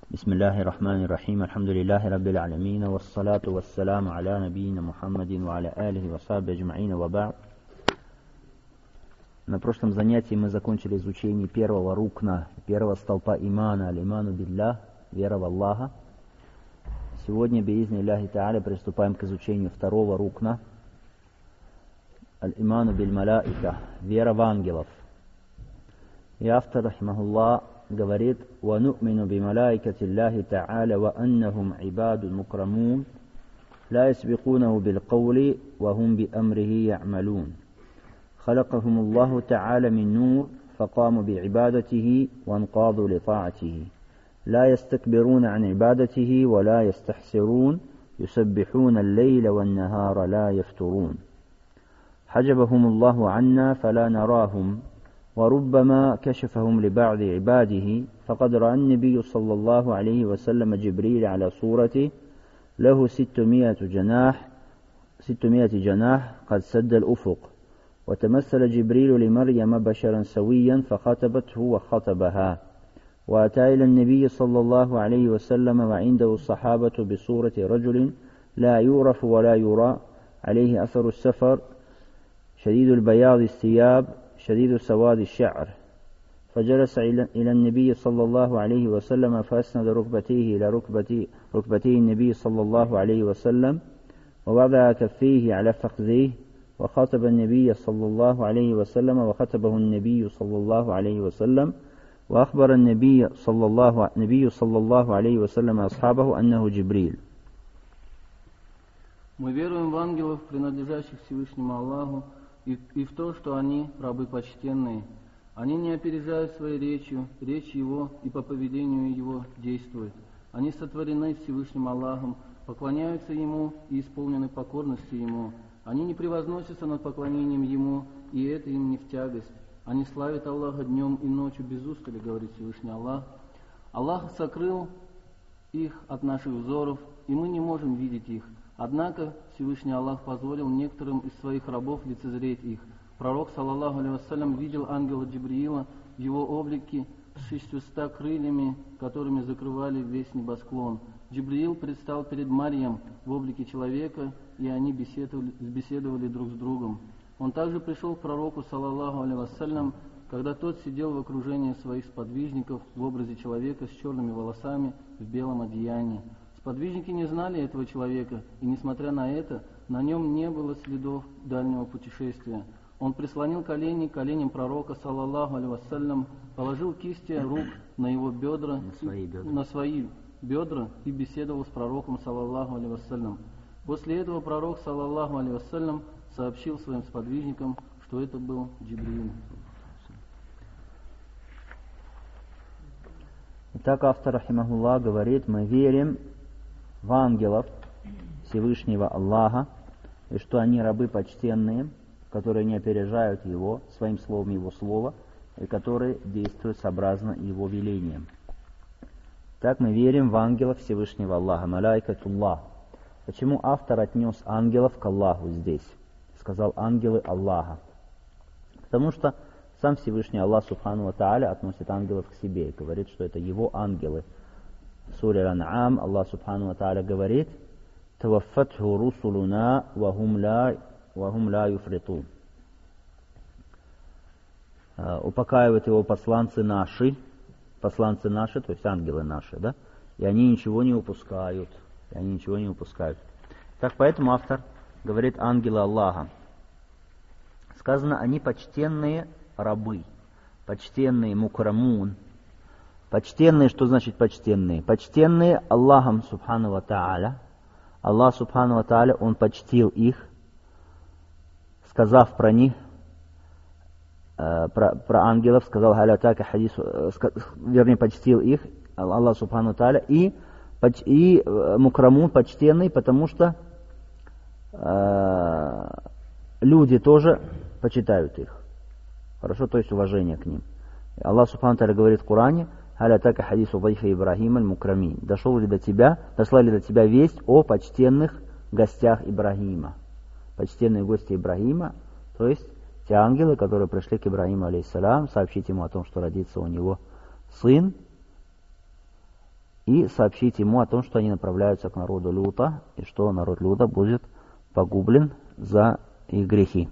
بسم الله الرحمن الرحيم الحمد لله رب العالمين والصلاة والسلام على نبينا محمد وعلى آله وصحبه أجمعين وبعد. На прошлом занятии мы закончили изучение первого рукна, первого столпа имана, аль-иману биллях, вера в Аллаха. Сегодня, биизни Аллахи Та'аля, приступаем к изучению второго рукна, аль-иману биль-малаика, вера в ангелов. И автор, рахимахуллах, говорит: وَنُؤْمِنُ بِمَلَائِكَةِ اللَّهِ تَعَالَى وَأَنَّهُمْ عِبَادٌ مُكْرَمُونَ لَا يَسْبِقُونَهُ بِالْقَوْلِ وَهُمْ بِأَمْرِهِ يَعْمَلُونَ خلقهم الله تعالى من نور فقاموا بعبادته وانقادوا لطاعته لا يستكبرون عن عبادته ولا يستحسرون يسبحون الليل والنهار لا يفترون حجبهم الله عنا فلا نراهم وربما كشفهم لبعض عباده فقد رأى النبي صلى الله عليه وسلم جبريل على صورته له 600 جناح قد سد الأفق وتمثل جبريل لمريم بشرا سويا فخطبته وخطبها وأتى إلى النبي صلى الله عليه وسلم وعنده الصحابة بصورة رجل لا يعرف ولا يرى عليه أثر السفر شديد البياض الثياب شديد سواد الشعر فجلس إلى النبي صلى الله عليه وسلم فأسند ركبتيه إلى ركبتي النبي صلى الله عليه وسلم ووضع كفيه على فخذيه وخاطب النبي صلى الله عليه وسلم وخطبه النبي صلى الله عليه وسلم وأخبر النبي صلى الله عليه وسلم أصحابه أنه جبريل. Мы веруем в ангелов, принадлежащих Всевышнему Аллаху, и в то, что они рабы почтенные. Они не опережают своей речью, речь Его и по поведению Его действуют. Они сотворены Всевышним Аллахом, поклоняются Ему и исполнены покорности Ему. Они не превозносятся над поклонением Ему, и это им не в тягость. Они славят Аллаха днем и ночью без устали, говорит Всевышний Аллах. Аллах сокрыл их от наших взоров, и мы не можем видеть их. Однако Всевышний Аллах позволил некоторым из своих рабов лицезреть их. Пророк, саллаллаху алейхи вассалям, видел ангела Джибриила в его облике с 600 крыльями, которыми закрывали весь небосклон. Джибриил предстал перед Марьям в облике человека, и они беседовали друг с другом. Он также пришел к пророку, саллаллаху алейхи вассалям, когда тот сидел в окружении своих сподвижников в образе человека с черными волосами в белом одеянии. Сподвижники не знали этого человека, и несмотря на это, на нем не было следов дальнего путешествия. Он прислонил колени к коленям пророка, саллаллаху алейхи вассалям, положил кисти рук на его бедра, на свои бедра и беседовал с пророком, саллаллаху алейхи вассалям. После этого пророк, саллаллаху алейхи вассалям, сообщил своим сподвижникам, что это был Джибриил. Итак, автор, рахимахуллах, говорит: мы верим в ангелов Всевышнего Аллаха, и что они рабы почтенные, которые не опережают Его своим словом Его слова, и которые действуют сообразно Его велениям. Так мы верим в ангелов Всевышнего Аллаха, малайкатуллах. Почему автор отнес ангелов к Аллаху здесь? Сказал ангелы Аллаха. Потому что сам Всевышний Аллах Субхану ва Тааля относит ангелов к себе и говорит, что это Его ангелы. В суре Ан-А'ам Аллах Субхану ва Тааля говорит: «Таваффатху русулуна вахум ла юфритун». Упокаивают его посланцы наши, то есть ангелы наши, да? И они ничего не упускают. Так, поэтому автор говорит ангелы Аллаха. Сказано, они почтенные рабы, почтенные мукрамун. Почтенные, что значит почтенные? Почтенные Аллахом Субхану ва Тааля. Аллах Субхану ва Тааля, Он почтил их, сказав про них, про ангелов, сказал: «Халятака хадису», почтил их, Аллах Субхану ва Тааля, и мукрамун почтенный, потому что люди тоже почитают их. Хорошо, то есть уважение к ним. Аллах Субхану ва Тааля говорит в Коране: «Халятака хадису дайфа Ибрахима аль-мукрамин». Дошла ли до тебя весть о почтенных гостях Ибрахима? Почтенные гости Ибрахима, то есть те ангелы, которые пришли к Ибрахиму алейхиссалям, сообщить ему о том, что родится у него сын, и сообщить ему о том, что они направляются к народу Люта, и что народ Люта будет погублен за их грехи.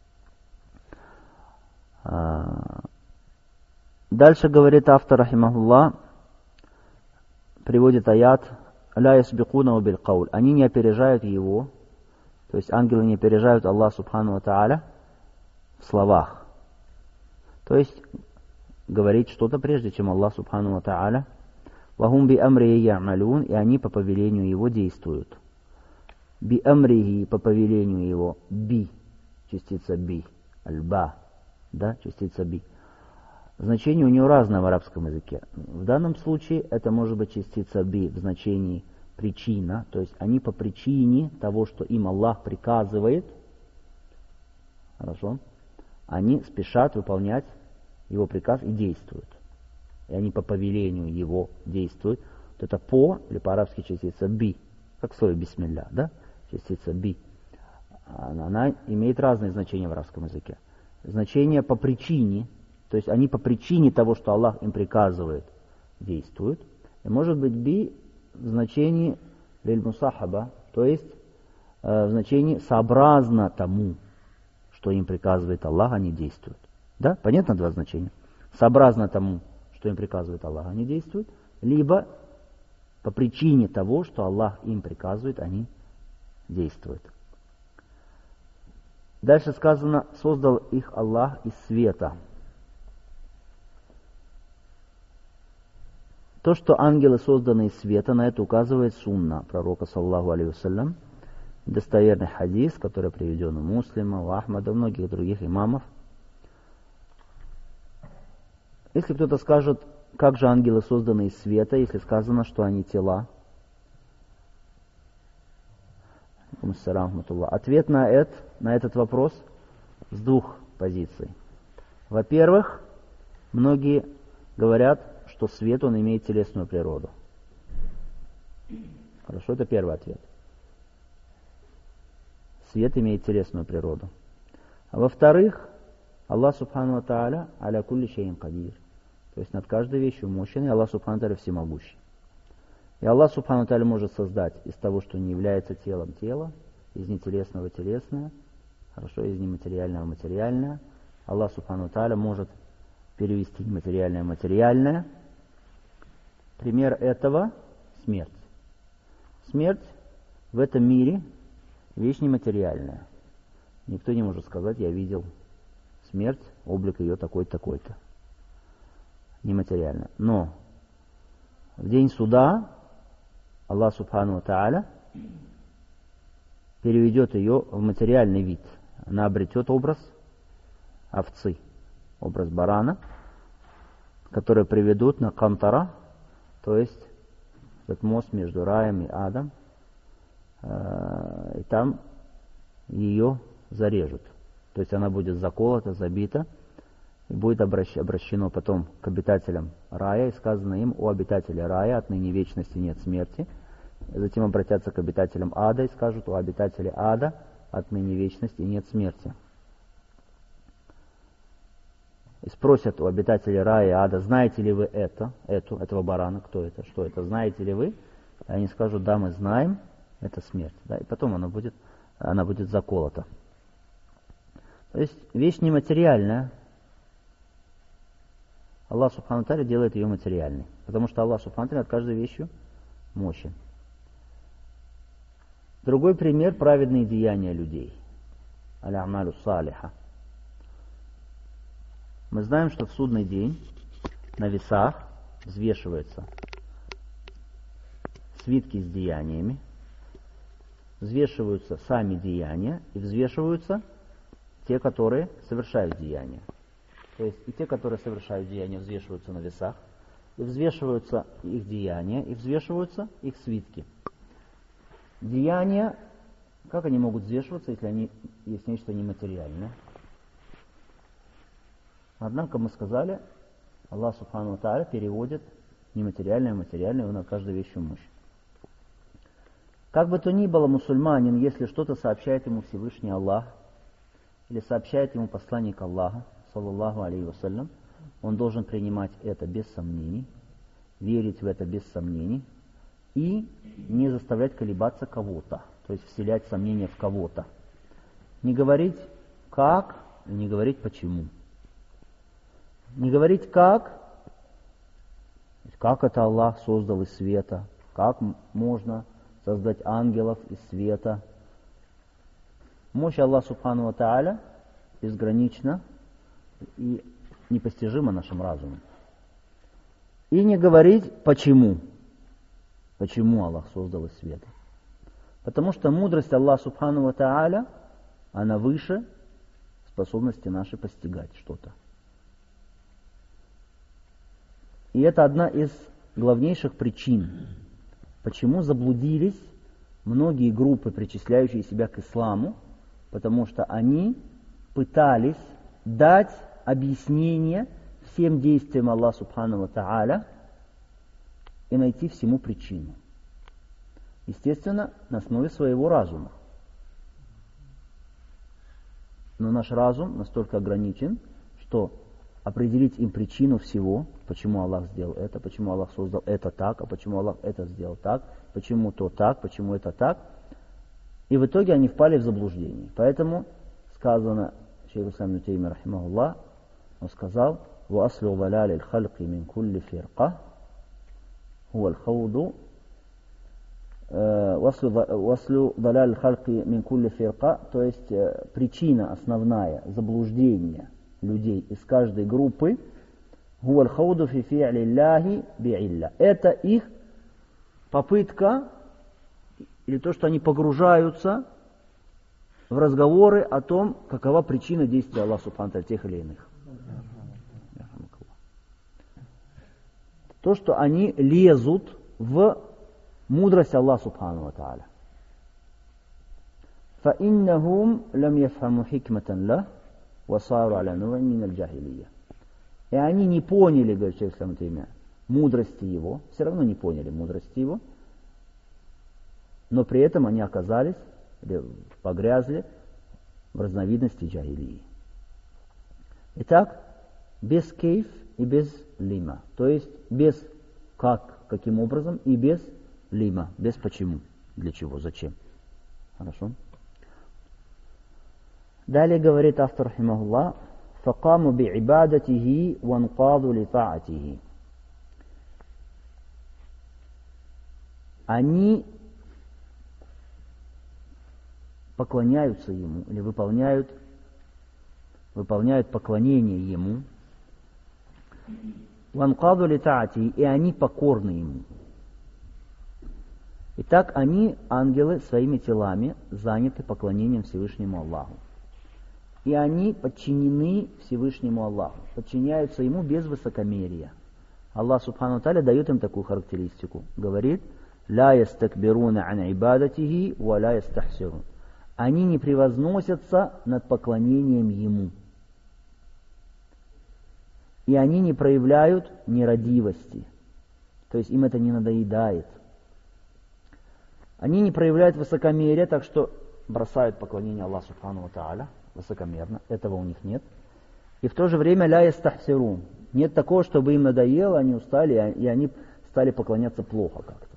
Дальше говорит автор, рахимахуллах, приводит аят «Ля ясбикуна биль кауль». Они не опережают его, то есть ангелы не опережают Аллах Субхану ва Тааля в словах. То есть говорить что-то прежде, чем Аллах Субхану ва Тааля. «Вахум би амрихи я'малун», и они по повелению его действуют. «Би амрихи», по повелению его, «би», частица «би», «аль-ба», да, частица «би». Значение у него разное в арабском языке. В данном случае это может быть частица «би» в значении причина, то есть они по причине того, что им Аллах приказывает, хорошо, они спешат выполнять его приказ и действуют. И они по повелению его действуют. Вот это «по» или по-арабски частица «би», как в слове «бисмилля», да, частица «би». Она имеет разные значения в арабском языке. Значение по причине, то есть они по причине того, что Аллах им приказывает, действуют. И может быть «би» в значении «лиль-мусахаба», то есть в значении сообразно тому, что им приказывает Аллах, они действуют. Да? Понятно два значения? Сообразно тому, что им приказывает Аллах, они действуют, либо по причине того, что Аллах им приказывает, они действуют. Дальше сказано, создал их Аллах из света. То, что ангелы созданы из света, на это указывает сунна пророка, саллаллаху алейхи вассалям, достоверный хадис, который приведен у Муслима, у Ахмада, у многих других имамов. Если кто-то скажет, как же ангелы созданы из света, если сказано, что они тела? Ответ на этот вопрос с двух позиций. Во-первых, многие говорят, что свет, он имеет телесную природу. Хорошо, это первый ответ. Свет имеет телесную природу. А во-вторых, Аллах Субхану ва Тааля аля кулли шейин кадир. То есть над каждой вещью мощен, и Аллах Субхану ва Тааля всемогущий. И Аллах Субхану ва Тааля может создать из того, что не является телом, тело, из нетелесного телесное, хорошо, из нематериального материальное. Аллах Субхану ва Тааля может перевести нематериальное в материальное. Пример этого – смерть. Смерть в этом мире – вещь нематериальная. Никто не может сказать, я видел смерть, облик ее такой-то, такой-то. Нематериально. Но в день суда Аллах Субхану ва Тааля переведет ее в материальный вид. Она обретет образ овцы, образ барана, который приведут на Кантара, то есть этот мост между раем и адом, и там ее зарежут. То есть она будет заколота, забита, и будет обращено потом к обитателям рая, и сказано им: «О обитатели рая, отныне вечности нет смерти». И затем обратятся к обитателям ада и скажут: «О обитатели ада, отныне вечности нет смерти». И спросят у обитателей рая и ада: знаете ли вы этого барана, кто это, что это, знаете ли вы? И они скажут: да, мы знаем, это смерть. Да? И потом она будет заколота. То есть вещь нематериальная. Аллах Субхану Тааля делает ее материальной, потому что Аллах Субхану Тааля над каждой вещью мощен. Другой пример – праведные деяния людей. Аль-Амалю Салиха. Мы знаем, что в судный день на весах взвешиваются свитки с деяниями, взвешиваются сами деяния и взвешиваются те, которые совершают деяния. То есть и те, которые совершают деяния, взвешиваются на весах, и взвешиваются их деяния, и взвешиваются их свитки. Деяния, как они могут взвешиваться, если есть нечто нематериальное? Однако мы сказали, Аллах Субхану ва Тааля переводит нематериальное в материальное, и на каждой вещи мощь. Как бы то ни было, мусульманин, если что-то сообщает ему Всевышний Аллах, или сообщает ему посланник Аллаха, саллаллаху алейхи вассалям, он должен принимать это без сомнений верить в это без сомнений и не заставлять колебаться кого-то, то есть вселять сомнения в кого-то. Не говорить как и не говорить почему. Не говорить как это Аллах создал из света, как можно создать ангелов из света. Мощь Аллаха Субхану ва Тааля безгранична и непостижима нашим разумом. И не говорить почему. Почему Аллах создал из света. Потому что мудрость Аллаха Субхану ва Тааля, она выше способности нашей постигать что-то. И это одна из главнейших причин, почему заблудились многие группы, причисляющие себя к исламу, потому что они пытались дать объяснение всем действиям Аллаха Субхану ва Тааля и найти всему причину. Естественно, на основе своего разума. Но наш разум настолько ограничен, что определить им причину всего, почему Аллах сделал это, почему Аллах создал это так, а почему Аллах это сделал так, почему то так, почему это так. И в итоге они впали в заблуждение. Поэтому сказано, шейх ислам ибн Теймия рахимахуллах, он сказал: «Васлу далали аль-халки мин кулли фирка, хуа аль-хауду». «Васлу далали аль-халки мин кулли фирка», то есть причина основная заблуждения людей из каждой группы, хуа аль-хауду фи фи'ли Аллахи би'илля. Это их попытка, или то, что они погружаются в разговоры о том, какова причина действия Аллаха Субхану ва Тааля тех или иных. То, что они лезут в мудрость Аллаха Субхану ва Тааля. فَإِنَّهُمْ لَمْ يَفْهَمُوا حِكْمَةً لَهُ وَصَارُوا عَلَى نُوعٍ مِنَ الْجَاهِلِيَّةِ. И они не поняли, говорит шейх ислам ибн Теймия, мудрости его, все равно не поняли мудрости его, но при этом они оказались, погрязли в разновидности джахилии. Итак, без кейф и без лима, то есть без как, каким образом, и без лима, без почему, для чего, зачем. Хорошо? Далее говорит автор рахимахуллах: فَقَامُوا بِعِبَادَتِهِ وَانْقَادُوا لِطَاعَتِهِ. Они поклоняются ему, или выполняют поклонение ему. وَانْقَادُوا لِطَاعَتِهِ, и они покорны ему. Итак, они, ангелы, своими телами заняты поклонением Всевышнему Аллаху. И они подчинены Всевышнему Аллаху, подчиняются ему без высокомерия. Аллах Субхану ва Тааля дает им такую характеристику. Говорит: «Ла ястакбируна ан ибадатихи ва ла ястахсирун». Они не превозносятся над поклонением ему. И они не проявляют нерадивости. То есть им это не надоедает. Они не проявляют высокомерия, так что бросают поклонение Аллаху Субхану ва Тааля высокомерно. Этого у них нет. И в то же время ля ястахсирун. Нет такого, чтобы им надоело, они устали, и они стали поклоняться плохо как-то.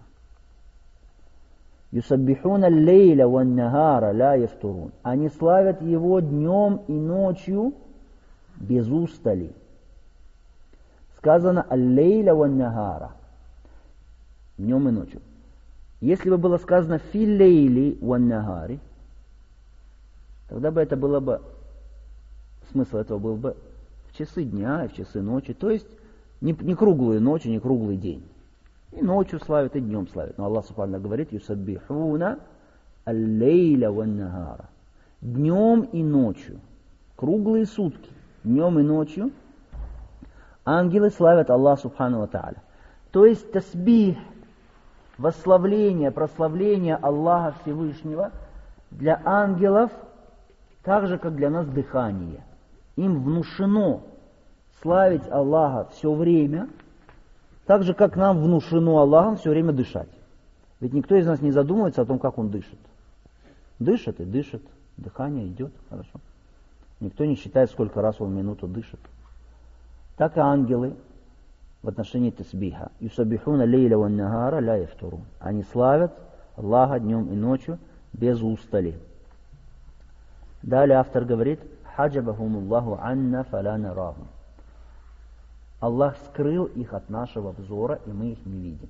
Юсаббихуна аль-лейля ван-нахара ла яфтурун. Они славят его днем и ночью без устали. Сказано аль-лейля ван-нахара. Днем и ночью. Если бы было сказано фи-лейли ван-нахари, тогда бы это было бы, смысл этого был бы в часы дня и в часы ночи, то есть не круглые ночи, не круглый день. И ночью славят, и днем славят. Но Аллах Субхану говорит: «Юсаббихуна аль-лейля ван-нахара». Днем и ночью. Круглые сутки. Днем и ночью ангелы славят Аллаха Субхану ва Тааля. То есть тасбих, восславление, прославление Аллаха Всевышнего для ангелов так же, как для нас дыхание. Им внушено славить Аллаха все время, так же, как нам внушено Аллахом все время дышать. Ведь никто из нас не задумывается о том, как он дышит. Дышит и дышит, дыхание идет, хорошо. Никто не считает, сколько раз он в минуту дышит. Так и ангелы в отношении тасбиха. «Юсаббихуна лейля ван нагара ля яфтурун». Они славят Аллаха днем и ночью без устали. Далее автор говорит: «Хаджабахумуллаху анна фаля нарахум». Аллах скрыл их от нашего взора, и мы их не видим.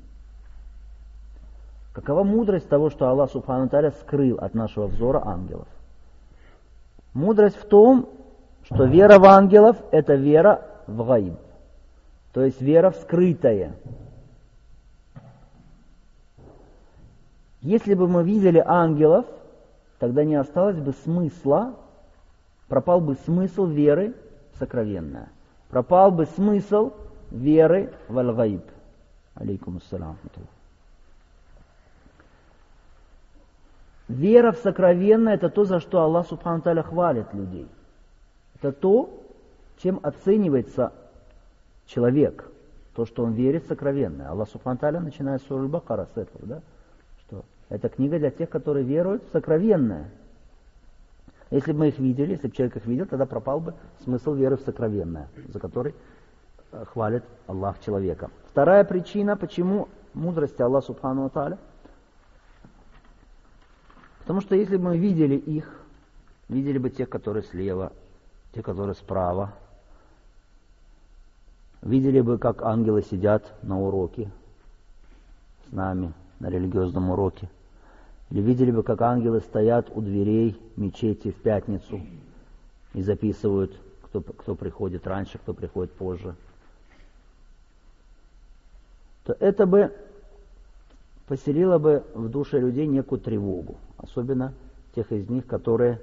Какова мудрость того, что Аллах Субхану Тааля скрыл от нашего взора ангелов? Мудрость в том, что вера в ангелов – это вера в гайб, то есть вера в скрытое. Если бы мы видели ангелов, тогда не осталось бы смысла, пропал бы смысл веры в сокровенное, пропал бы смысл веры в аль-гайб. Алейкум ассалам. Вера в сокровенное – это то, за что Аллах Субхану Тааля хвалит людей. Это то, чем оценивается человек, то, что он верит в сокровенное. Аллах Субхану Тааля начинает с Сура Аль-Бакара с этого, да? Что это книга для тех, которые веруют в сокровенное. Если бы мы их видели, если бы человек их видел, тогда пропал бы смысл веры в сокровенное, за который хвалит Аллах человека. Вторая причина, почему мудрости Аллаха Субхану Тааля. Потому что если бы мы видели их, видели бы тех, которые слева, те, которые справа, видели бы, как ангелы сидят на уроке с нами, на религиозном уроке, или видели бы, как ангелы стоят у дверей мечети в пятницу и записывают, кто приходит раньше, кто приходит позже, то это бы поселило бы в душе людей некую тревогу, особенно тех из них, которые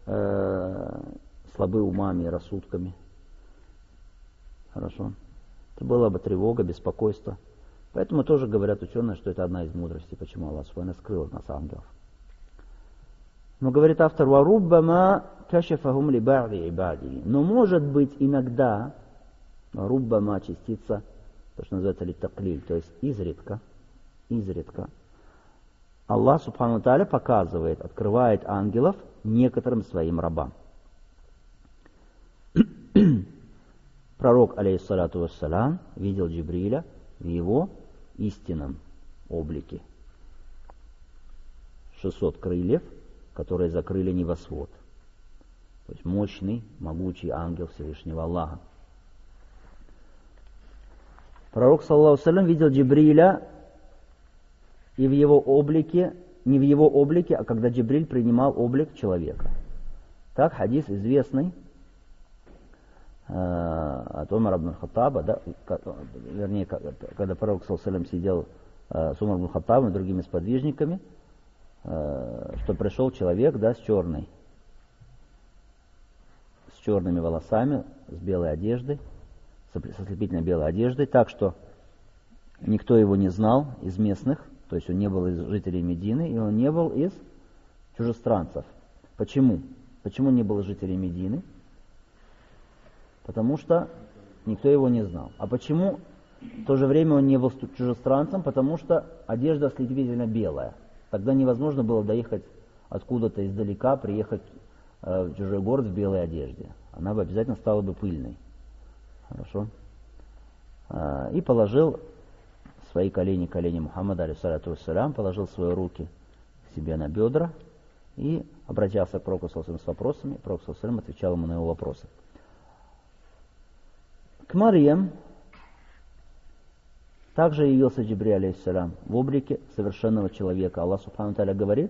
слабы умами и рассудками. Хорошо. Это была бы тревога, беспокойство. Поэтому тоже говорят ученые, что это одна из мудростей, почему Аллах Субхану скрыл от нас ангелов. Но говорит автор: «Варуббама кашафахум ли ба'ди ибади». Но может быть иногда, руббама частица, то, что называется литаклиль, то есть изредка, Аллах Субхану Тааля показывает, открывает ангелов некоторым своим рабам. Пророк, алейхиссалату вассалям, видел Джибриля в его истинном облике. 600 крыльев, которые закрыли небосвод. То есть мощный, могучий ангел Всевышнего Аллаха. Пророк, саллаллаху алейхи ва саллям, видел Джибриля и в его облике, не в его облике, а когда Джибриль принимал облик человека. Так хадис известный от Умара ибн Хаттаба, да, вернее, когда пророк саллаллаху алейхи ва саллям сидел с Умаром ибн Хаттабом и другими сподвижниками, что пришел человек, да, с черными волосами, с белой одеждой, с ослепительно белой одеждой, так что никто его не знал из местных, то есть он не был из жителей Медины, и он не был из чужестранцев. Почему? Почему не был из жителей Медины? Потому что никто его не знал. А почему в то же время он не был чужестранцем? Потому что одежда ослепительно белая. Тогда невозможно было доехать откуда-то издалека, приехать в чужой город в белой одежде. Она бы обязательно стала бы пыльной. Хорошо? И положил свои колени Мухаммада, алейхиссалату вассалям, положил свои руки к себе на бедра и обращался к пророку саллаллаху алейхи ва саллям с вопросами. Пророк саллаллаху алейхи ва саллям отвечал ему на его вопросы. К Марьям также явился Джибриль, алейхиссалям, в облике совершенного человека. Аллах Субхану Тааля говорит: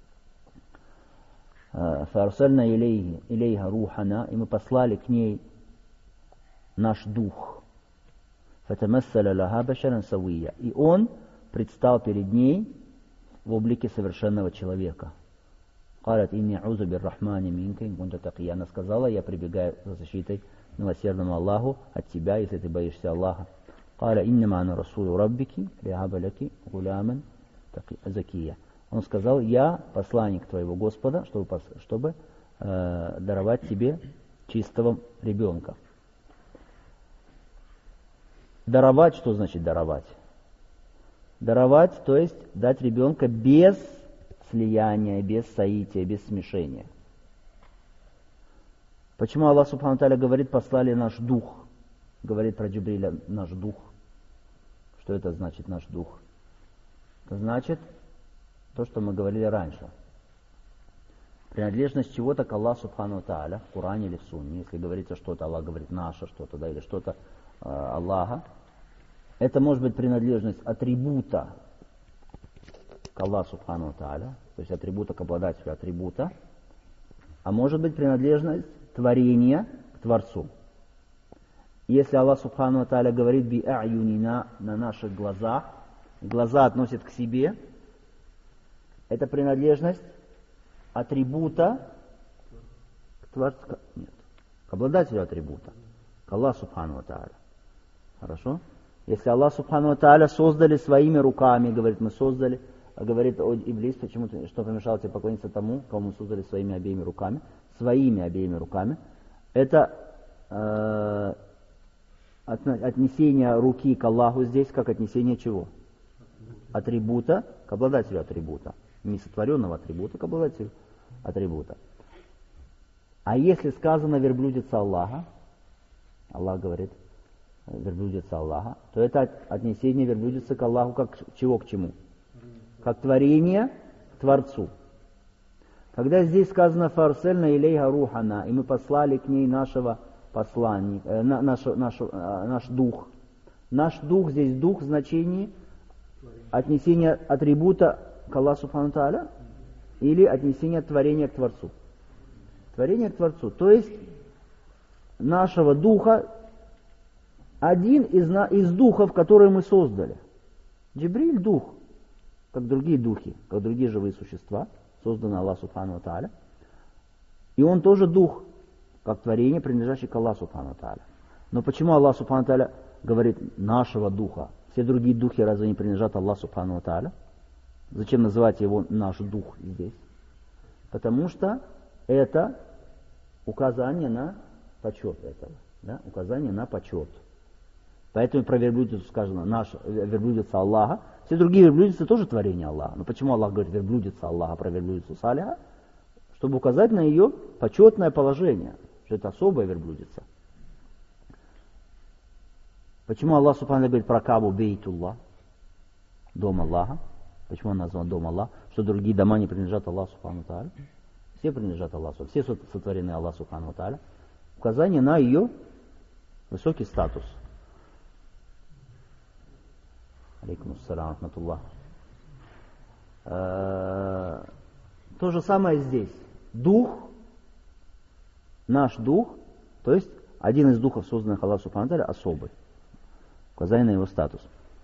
«Фарсальна илейха рухана», и мы послали к ней наш дух. «Фатамассаля лаха башаран савия», и он предстал перед ней в облике совершенного человека. «Қалят инни аузу биррахмани минка ин кунта такия». Она сказала: я прибегаю за защитой милосердному Аллаху от тебя, если ты боишься Аллаха. «Каля иннама ана расулу раббики лиаба лаки гуляман закия». Он сказал: я посланник твоего Господа, чтобы даровать тебе чистого ребенка. Даровать, что значит даровать? Даровать, то есть дать ребенка без слияния, без соития, без смешения. Почему Аллах Субхану Тааля говорит: послали наш дух? Говорит про Джибриля наш дух. Что это значит наш дух? Это значит то, что мы говорили раньше. Принадлежность чего-то к Аллаху Субхану Тааля, в Коране или в Сунне. Если говорится что-то, Аллах говорит наше что-то, да, или что-то Аллаха. Это может быть принадлежность атрибута к Аллаху Субхану Тааля, то есть атрибута к обладателю атрибута, а может быть принадлежность творения к Творцу. Если Аллах Субхану Тааля говорит би а'юнина, на наших глазах, глаза относят к себе, это принадлежность атрибута к Творцу, нет, к обладателю атрибута, к Аллаху Субхану Тааля. Хорошо? Если Аллах Субхану Тааля создали своими руками, говорит, мы создали, а говорит, о, Иблис, почему-то, что помешало тебе поклониться тому, кого мы создали своими обеими руками, это отнесение руки к Аллаху здесь, как отнесение чего? Атрибута к обладателю атрибута. Не сотворенного атрибута к обладателю атрибута. А если сказано верблюдица Аллаха, Аллах говорит, верблюдица Аллаха, то это отнесение верблюдицы к Аллаху как чего к чему? Как творение к Творцу. Когда здесь сказано «Фарсельна илейха рухана», и мы послали к ней нашего посланника, наш дух. Наш дух, здесь дух в значении отнесения атрибута к Аллаху Субхану Тааля или отнесения творения к Творцу. Творение к Творцу. То есть нашего духа, один из духов, которые мы создали. Джибриль дух, как другие духи, как другие живые существа, созданы Аллаху Субхану Тааля. И он тоже дух, как творение, принадлежащее к Аллаху Субхану Тааля. Но почему Аллах Субхану Тааля говорит нашего духа? Все другие духи разве не принадлежат Аллаху Субхану Тааля? Зачем называть его наш дух здесь? Потому что это указание на почет этого. Да? Указание на почет. Поэтому про верблюдицу сказано, наша верблюдица Аллаха. Все другие верблюдицы тоже творение Аллаха. Но почему Аллах говорит верблюдица Аллаха про верблюдицу Салиха? Чтобы указать на ее почетное положение, что это особая верблюдица. Почему Аллах Субхану говорит про Кабу Бейтуллах, дом Аллаха? Почему он назван дом Аллаха? Что другие дома не принадлежат Аллаху Субхану Тааля? Все принадлежат Аллаху, все сотворены Аллаху Субхану Тааля. Указание на ее высокий статус. Алейкум ассалям рахматуллах. То же самое здесь. Дух, наш дух, то есть один из духов, созданных Аллаху Субхану Тааля, особый. Указание на его статус.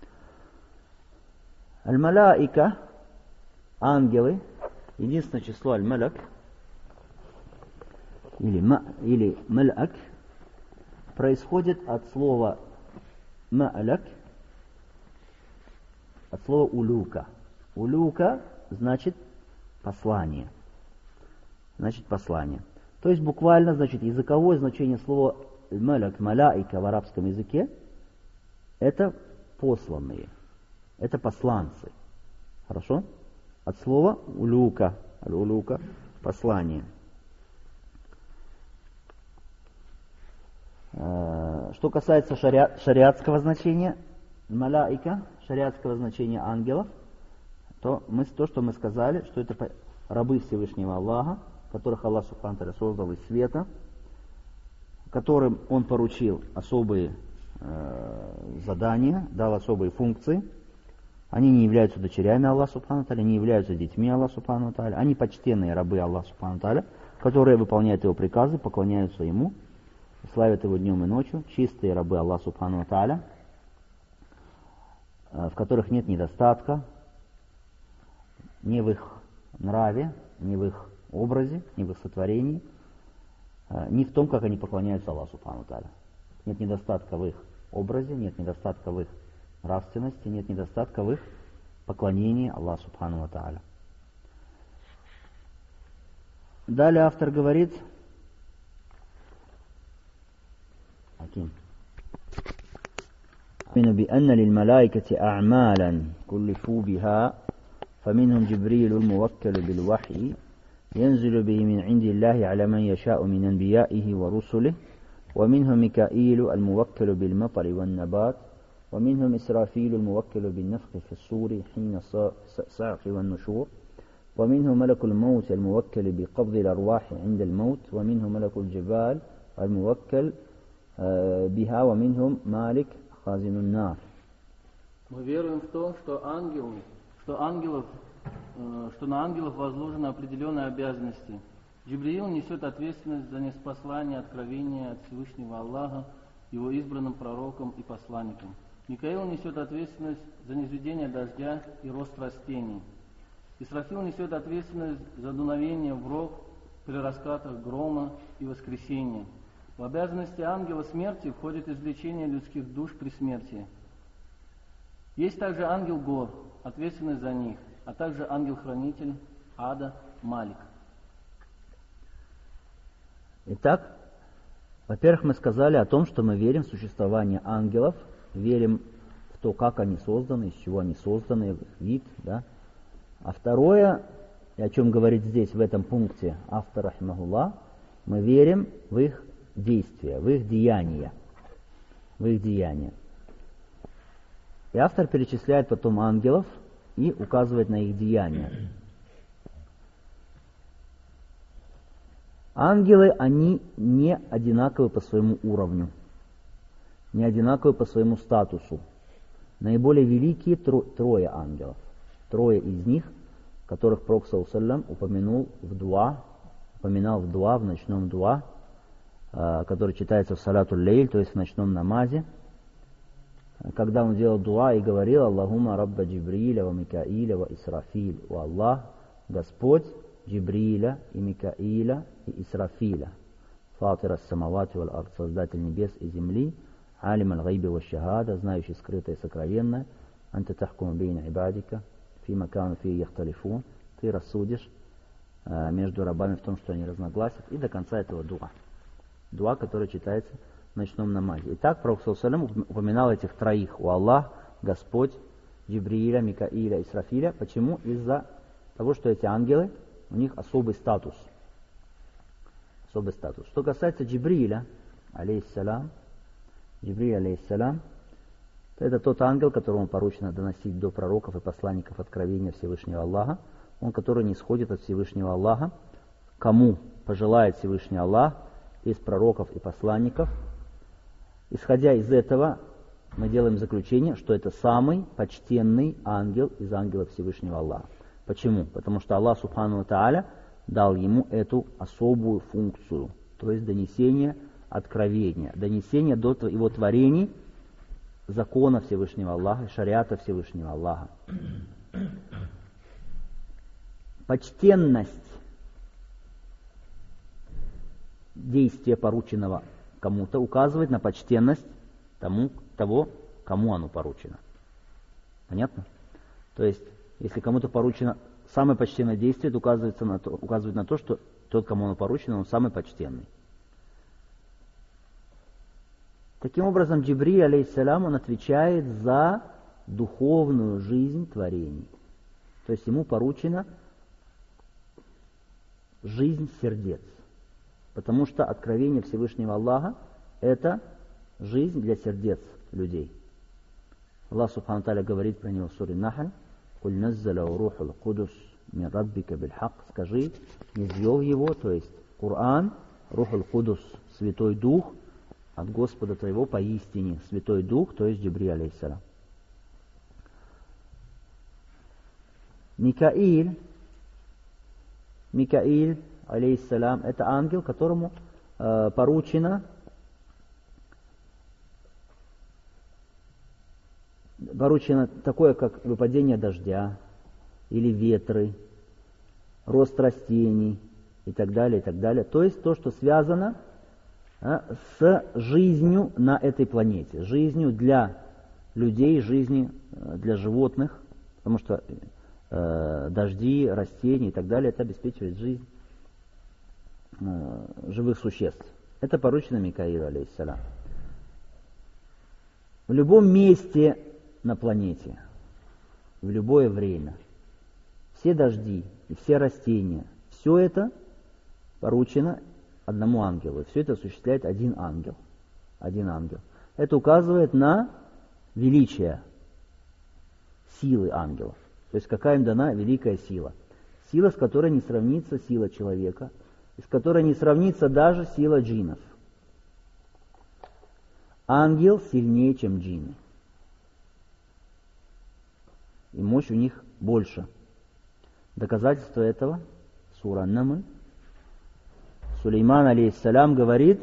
Аль-Малаика, ангелы, единственное число Аль-Маляк, или Маляк, происходит от слова Ма'ляк, от слова улюка. Улюка значит послание. Значит послание. То есть буквально, значит, языковое значение слова маляк, маляика в арабском языке это посланные. Это посланцы. Хорошо? От слова улюка. Улюка послание. Что касается шариатского значения маляика, шариатского значения ангелов, то что мы сказали, что это рабы Всевышнего Аллаха, которых Аллах Субхану Тааля создал из света, которым Он поручил особые задания, дал особые функции. Они не являются дочерями Аллаха Субхану Тааля, не являются детьми Аллаха Субхану Тааля. Они почтенные рабы Аллаха Субхану Тааля, которые выполняют Его приказы, поклоняются Ему, славят Его днем и ночью. Чистые рабы Аллаха Субхану Тааля, в которых нет недостатка ни в их нраве, ни в их образе, ни в их сотворении, ни в том, как они поклоняются Аллаху Субхану Тааля. Нет недостатка в их образе, нет недостатка в их нравственности, нет недостатка в их поклонении Аллаху Субхану Тааля. Далее автор говорит, بأن للملائكة أعمالا كلفوا بها فمنهم جبريل الموكل بالوحي ينزل به من عند الله على من يشاء من أنبيائه ورسله ومنهم ميكائيل الموكل بالمطر والنبات ومنهم إسرافيل الموكل بالنفخ في الصور حين صعق والنشور ومنهم ملك الموت الموكل بقبض الأرواح عند الموت ومنهم ملك الجبال الموكل بها ومنهم مالك خازن النار. Мы веруем в то, что на ангелов возложены определенные обязанности. Джибриил несет ответственность за ниспослание откровения от Всевышнего Аллаха его избранным пророком и посланником. Микаил несет ответственность за низведение дождя и рост растений. Исрафил несет ответственность за дуновение в рог при раскатах грома и воскресения. В обязанности ангела смерти входит извлечение людских душ при смерти. Есть также ангел Гор, ответственный за них, а также ангел-хранитель ада Малик. Итак, во-первых, мы сказали о том, что мы верим в существование ангелов, верим в то, как они созданы, из чего они созданы, их вид, да. А второе, и о чем говорит здесь, в этом пункте автор рахимахуллах, мы верим в их действия, в их деяния. И автор перечисляет потом ангелов и указывает на их деяния. Ангелы, они не одинаковы по своему уровню, не одинаковы по своему статусу. Наиболее великие трое ангелов. Трое из них, которых Пророк ﷺ упоминал в дуа, в ночном дуа, который читается в салату лейль, то есть в ночном намазе, когда он делал дуа и говорил: «Аллахума рабба Джибрииля ва Микаиля ва Исрафиль». «О Аллах, Господь Джибрииля и Микаиля и Исрафиля, фатир ас-самавати вал ард, создатель небес и земли, алим аль-гайби ва шахада, знающий скрытое и сокровенное, анта тахкуму бейна ибадика, фима кану фи яхталифун, ты рассудишь между рабами в том, что они разногласят», и до конца этого дуа. Дуа, который читается в ночном намазе. Итак, Пророк ﷺ упоминал этих троих: «О Аллах, Господь Джибрииля, Микаиля, Исрафиля». Почему? Из-за того, что эти ангелы, у них особый статус. Что касается Джибрииля, алейхиссалям, это тот ангел, которому поручено доносить до пророков и посланников откровения Всевышнего Аллаха, он, который не исходит от Всевышнего Аллаха, кому пожелает Всевышний Аллах из пророков и посланников. Исходя из этого, мы делаем заключение, что это самый почтенный ангел из ангелов Всевышнего Аллаха. Почему? Потому что Аллах Субхану ва Тааля дал ему эту особую функцию, то есть донесение откровения, донесение до его творений закона Всевышнего Аллаха, шариата Всевышнего Аллаха. Почтенность действия, порученного кому-то, указывает на почтенность того, кому оно поручено. Понятно? То есть, если кому-то поручено самое почтенное действие, это указывает на то, что тот, кому оно поручено, он самый почтенный. Таким образом, Джибриль, алейхиссалям, он отвечает за духовную жизнь творений. То есть ему поручена жизнь сердец. Потому что откровение Всевышнего Аллаха – это жизнь для сердец людей. Аллах Субхану Тааля говорит про него в суре Нахль: «Куль наззаляу рухул кудус мин раббика бильхак». Скажи, низвел его, то есть Коран, рухул кудус, Святой Дух, от Господа твоего поистине. Святой Дух, то есть Джибриль, алейхиссалям. Микаиль, алейхиссалям, это ангел, которому поручено такое, как выпадение дождя или ветры, рост растений и так далее, и так далее. То есть то, что связано с жизнью на этой планете, жизнью для людей, жизнью для животных, потому что дожди, растения и так далее, это обеспечивает жизнь живых существ. Это поручено Микаилу, алейхиссалям. В любом месте на планете, в любое время, все дожди и все растения, все это поручено одному ангелу. И все это осуществляет один ангел. Это указывает на величия, силы ангелов. То есть какая им дана великая сила. Сила, с которой не сравнится сила человека, с которой не сравнится даже сила джиннов. Ангел сильнее, чем джинны. И мощь у них больше. Доказательство этого сура Ан-Намл. Сулейман, алейхиссалям, говорит,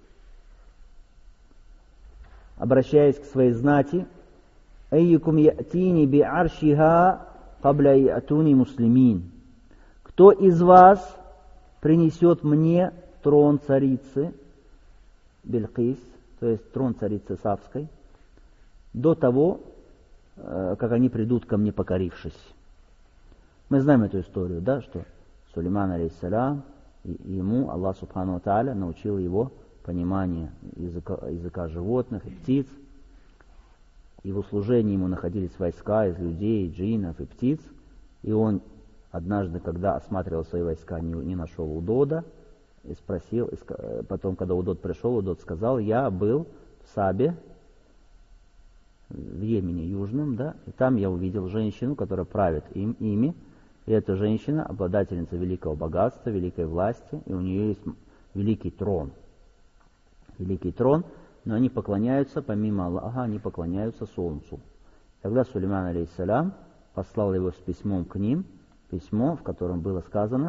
обращаясь к своей знати: «Айюкум я'тини би аршиха кабля я'туни муслимин». Кто из вас принесет мне трон царицы Билькис, то есть трон царицы Савской, до того, как они придут ко мне, покорившись. Мы знаем эту историю, да, что Сулейман, алейхиссалям, ему Аллах Субхану ва Тааля научил его пониманию языка животных и птиц. И в услужении ему находились войска из людей, джиннов и птиц. И он однажды, когда осматривал свои войска, не нашел Удода, и спросил, потом, когда Удод пришел, Удод сказал: я был в Сабе, в Йемене Южном, да, и там я увидел женщину, которая правит ими, и эта женщина обладательница великого богатства, великой власти, и у нее есть великий трон. Великий трон, но они поклоняются, помимо Аллаха, они поклоняются солнцу. Тогда Сулейман, алейхиссалям, послал его с письмом к ним, письмо, в котором было сказано,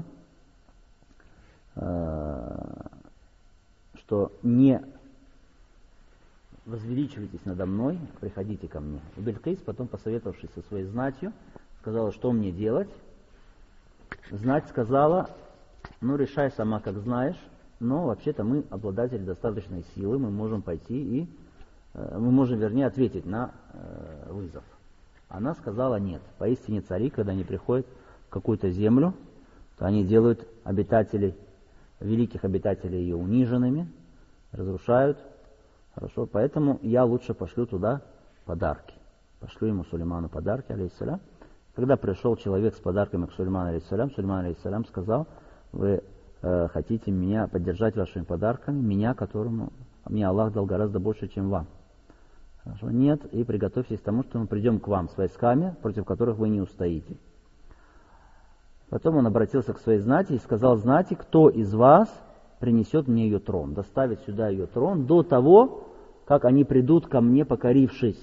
что не возвеличивайтесь надо мной, приходите ко мне. И Билькис, потом, посоветовавшись со своей знатью, сказала: что мне делать? Знать сказала: ну, решай сама, как знаешь, но вообще-то мы обладатели достаточной силы, мы можем пойти и мы можем, вернее, ответить на вызов. Она сказала: нет. Поистине цари, когда они приходят в какую-то землю, то они делают великих обитателей ее униженными, разрушают. Хорошо, поэтому я лучше пошлю туда подарки. Пошлю ему Сулейману подарки, алейхиссалям. Когда пришел человек с подарками к Сулейману, алейхиссалям, сказал: вы хотите меня поддержать вашими подарками, меня, которому мне Аллах дал гораздо больше, чем вам. Хорошо, нет, и приготовьтесь к тому, что мы придем к вам с войсками, против которых вы не устоите. Потом он обратился к своей знати и сказал: знати, кто из вас принесет мне ее трон, доставит сюда ее трон до того, как они придут ко мне, покорившись.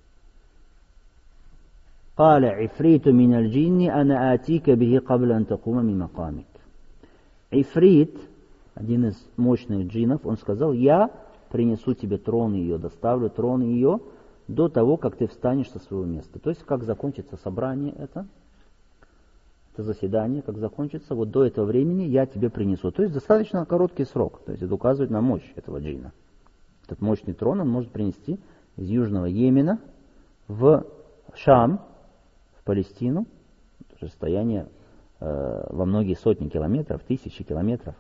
قال عفريت من الجن أنا آتيك به قبل أن تقوم من مقامك. Ифрит, один из мощных джиннов, он сказал: я принесу тебе трон ее, доставлю трон ее до того, как ты встанешь со своего места. То есть, как закончится собрание это заседание, как закончится, вот до этого времени я тебе принесу. То есть, достаточно короткий срок. То есть, это указывает на мощь этого джинна. Этот мощный трон он может принести из Южного Йемена в Шам, в Палестину, расстояние во многие сотни километров, тысячи километров.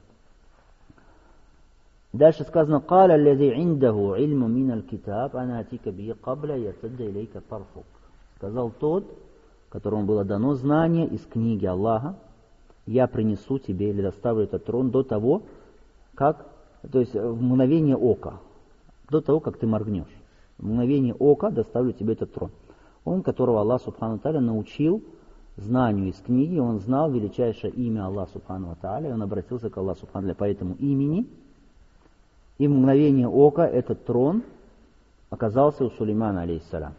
Дальше сказано: قال الذي عنده علم من الكتاب أنا أتيك به قبل يرتد إليك طرفك. Сказал тот, которому было дано знание из книги Аллаха: я принесу тебе или доставлю этот трон до того, как, то есть в мгновение ока, до того, как ты моргнешь. В мгновение ока доставлю тебе этот трон. Он, которого Аллах Субхану ва Тааля научил знанию из книги, он знал величайшее имя Аллаха Субхану ва Тааля, и он обратился к Аллаху Субхану ва Тааля по этому имени, и в мгновение ока этот трон оказался у Сулеймана, алейхиссалям.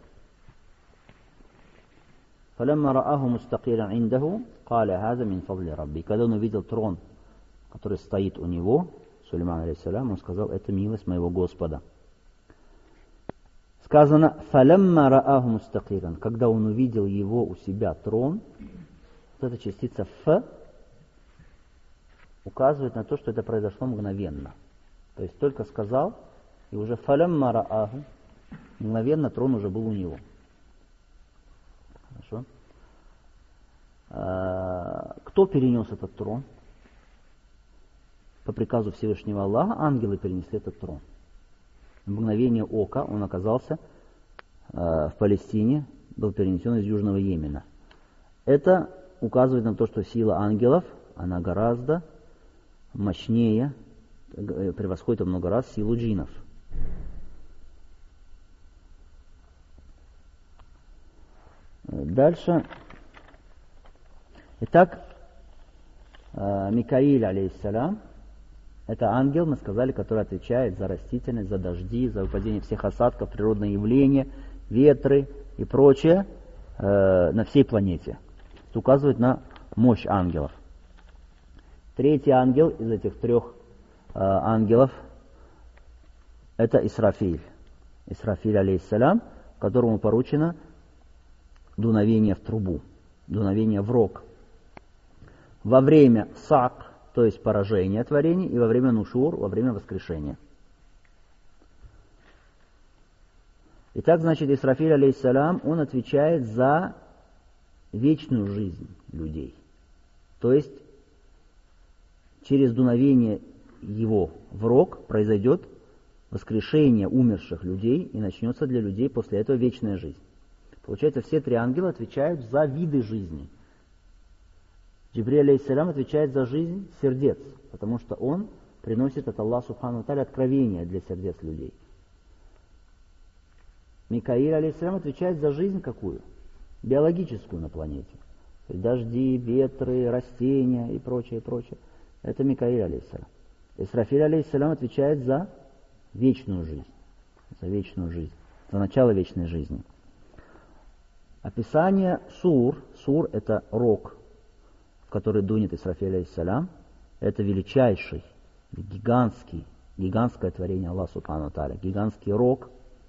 فَلَمَّا رَآهُ مُسْتَقِيرًا عِنْدَهُ قَالَ هَذَا مِنْ فَضْلِ رَبِّي. Когда он увидел трон, который стоит у него, Сулейман, алейхиссалям, он сказал: это милость моего Господа. Сказано: فَلَمَّا رَآهُ مُسْتَقِيرًا. Когда он увидел его у себя трон, вот эта частица «ф» указывает на то, что это произошло мгновенно. То есть только сказал, и уже «фалямма рааху», мгновенно трон уже был у него. Хорошо. Кто перенес этот трон? По приказу Всевышнего Аллаха ангелы перенесли этот трон. В мгновение ока он оказался в Палестине, был перенесен из Южного Йемена. Это указывает на то, что сила ангелов, она гораздо мощнее, превосходит во много раз силу джиннов. Дальше. Итак, Микаиль, алейхиссалям, это ангел, мы сказали, который отвечает за растительность, за дожди, за выпадение всех осадков, природные явления, ветры и прочее на всей планете. Это указывает на мощь ангелов. Третий ангел из этих трех ангелов — это Исрафиль. Исрафиль, алейхиссалям, которому поручено дуновение в трубу, дуновение в рог. Во время сак, то есть поражения творений, и во время нушур, во время воскрешения. Итак, значит, Исрафиль, алейхиссалям, он отвечает за вечную жизнь людей. То есть, через дуновение его в рог произойдет воскрешение умерших людей, и начнется для людей после этого вечная жизнь. Получается, все три ангела отвечают за виды жизни. Джибриль, алейхиссалям, отвечает за жизнь сердец, потому что он приносит от Аллаха субхану ва тааля откровения для сердец людей. Микаиль, алейхиссалям, отвечает за жизнь какую? Биологическую на планете. То есть дожди, ветры, растения и прочее, прочее. Это Микаиль, алейхиссалям. Исрафиль, алейхиссалям, отвечает за вечную жизнь. За вечную жизнь. За начало вечной жизни. Описание сур. Сур — это рог, в который дунет Исрафиль, алейхиссалям. Это величайший, гигантское творение Аллаха субхану ва тааля. Гигантский рог.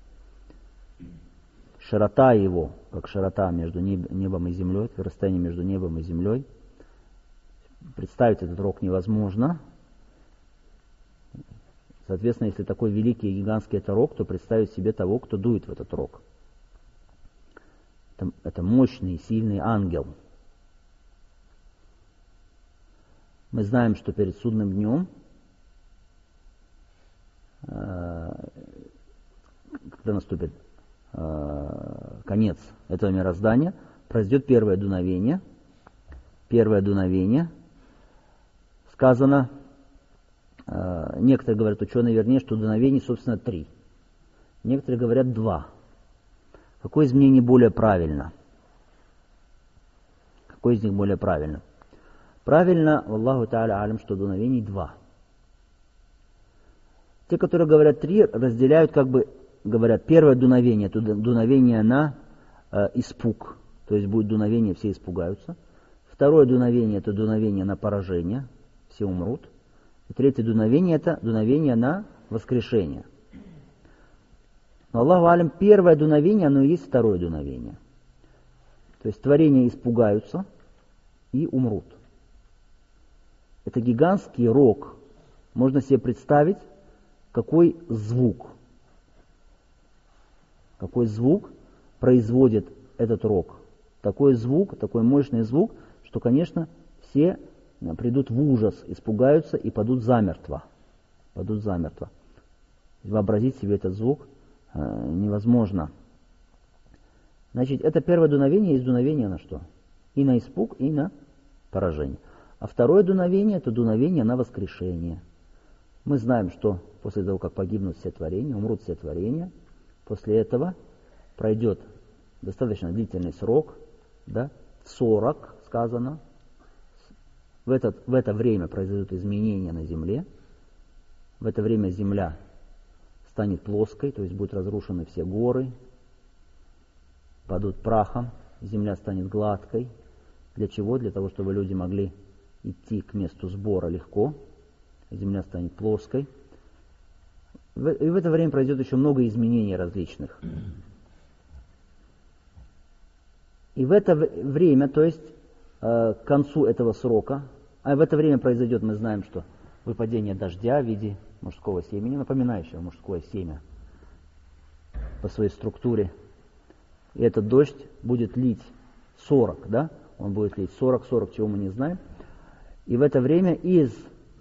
Широта его, как широта между небом и землей, расстояние между небом и землей. Представить этот рог невозможно. Соответственно, если такой великий и гигантский это рог, то представить себе того, кто дует в этот рог. Это мощный, сильный ангел. Мы знаем, что перед судным днем, когда наступит конец этого мироздания, произойдет первое дуновение. Первое дуновение. Сказано, некоторые говорят, ученые вернее, что дуновений, собственно, 3. Некоторые говорят 2. Какое из мнений более правильно? Какое из них более правильно? Правильно, Аллаху Та'аля алям, что дуновений 2. Те, которые говорят 3, разделяют, говорят, первое дуновение, это дуновение на испуг, то есть будет дуновение, все испугаются. Второе дуновение, это дуновение на поражение, все умрут. И третье дуновение, это дуновение на воскрешение. Но Аллаху алям, первое дуновение, оно и есть второе дуновение. То есть творения испугаются и умрут. Это гигантский рог. Можно себе представить, какой звук производит этот рог. Такой звук, такой мощный звук, что, конечно, все придут в ужас, испугаются и падут замертво. Вообразить себе этот звук невозможно. Значит, это первое дуновение, есть дуновение на что? И на испуг, и на поражение. А второе дуновение, это дуновение на воскрешение. Мы знаем, что после того, как погибнут все творения, умрут все творения, после этого пройдет достаточно длительный срок, 40 сказано. В это время произойдут изменения на земле. В это время земля станет плоской, то есть будут разрушены все горы, падут прахом, земля станет гладкой. Для чего? Для того, чтобы люди могли идти к месту сбора легко. Земля станет плоской. И в это время пройдет еще много изменений различных. И в это время, то есть к концу этого срока, а в это время произойдет, мы знаем, что выпадение дождя в виде мужского семени, напоминающего мужское семя по своей структуре. И этот дождь будет лить 40, он будет лить 40, чего мы не знаем. И в это время из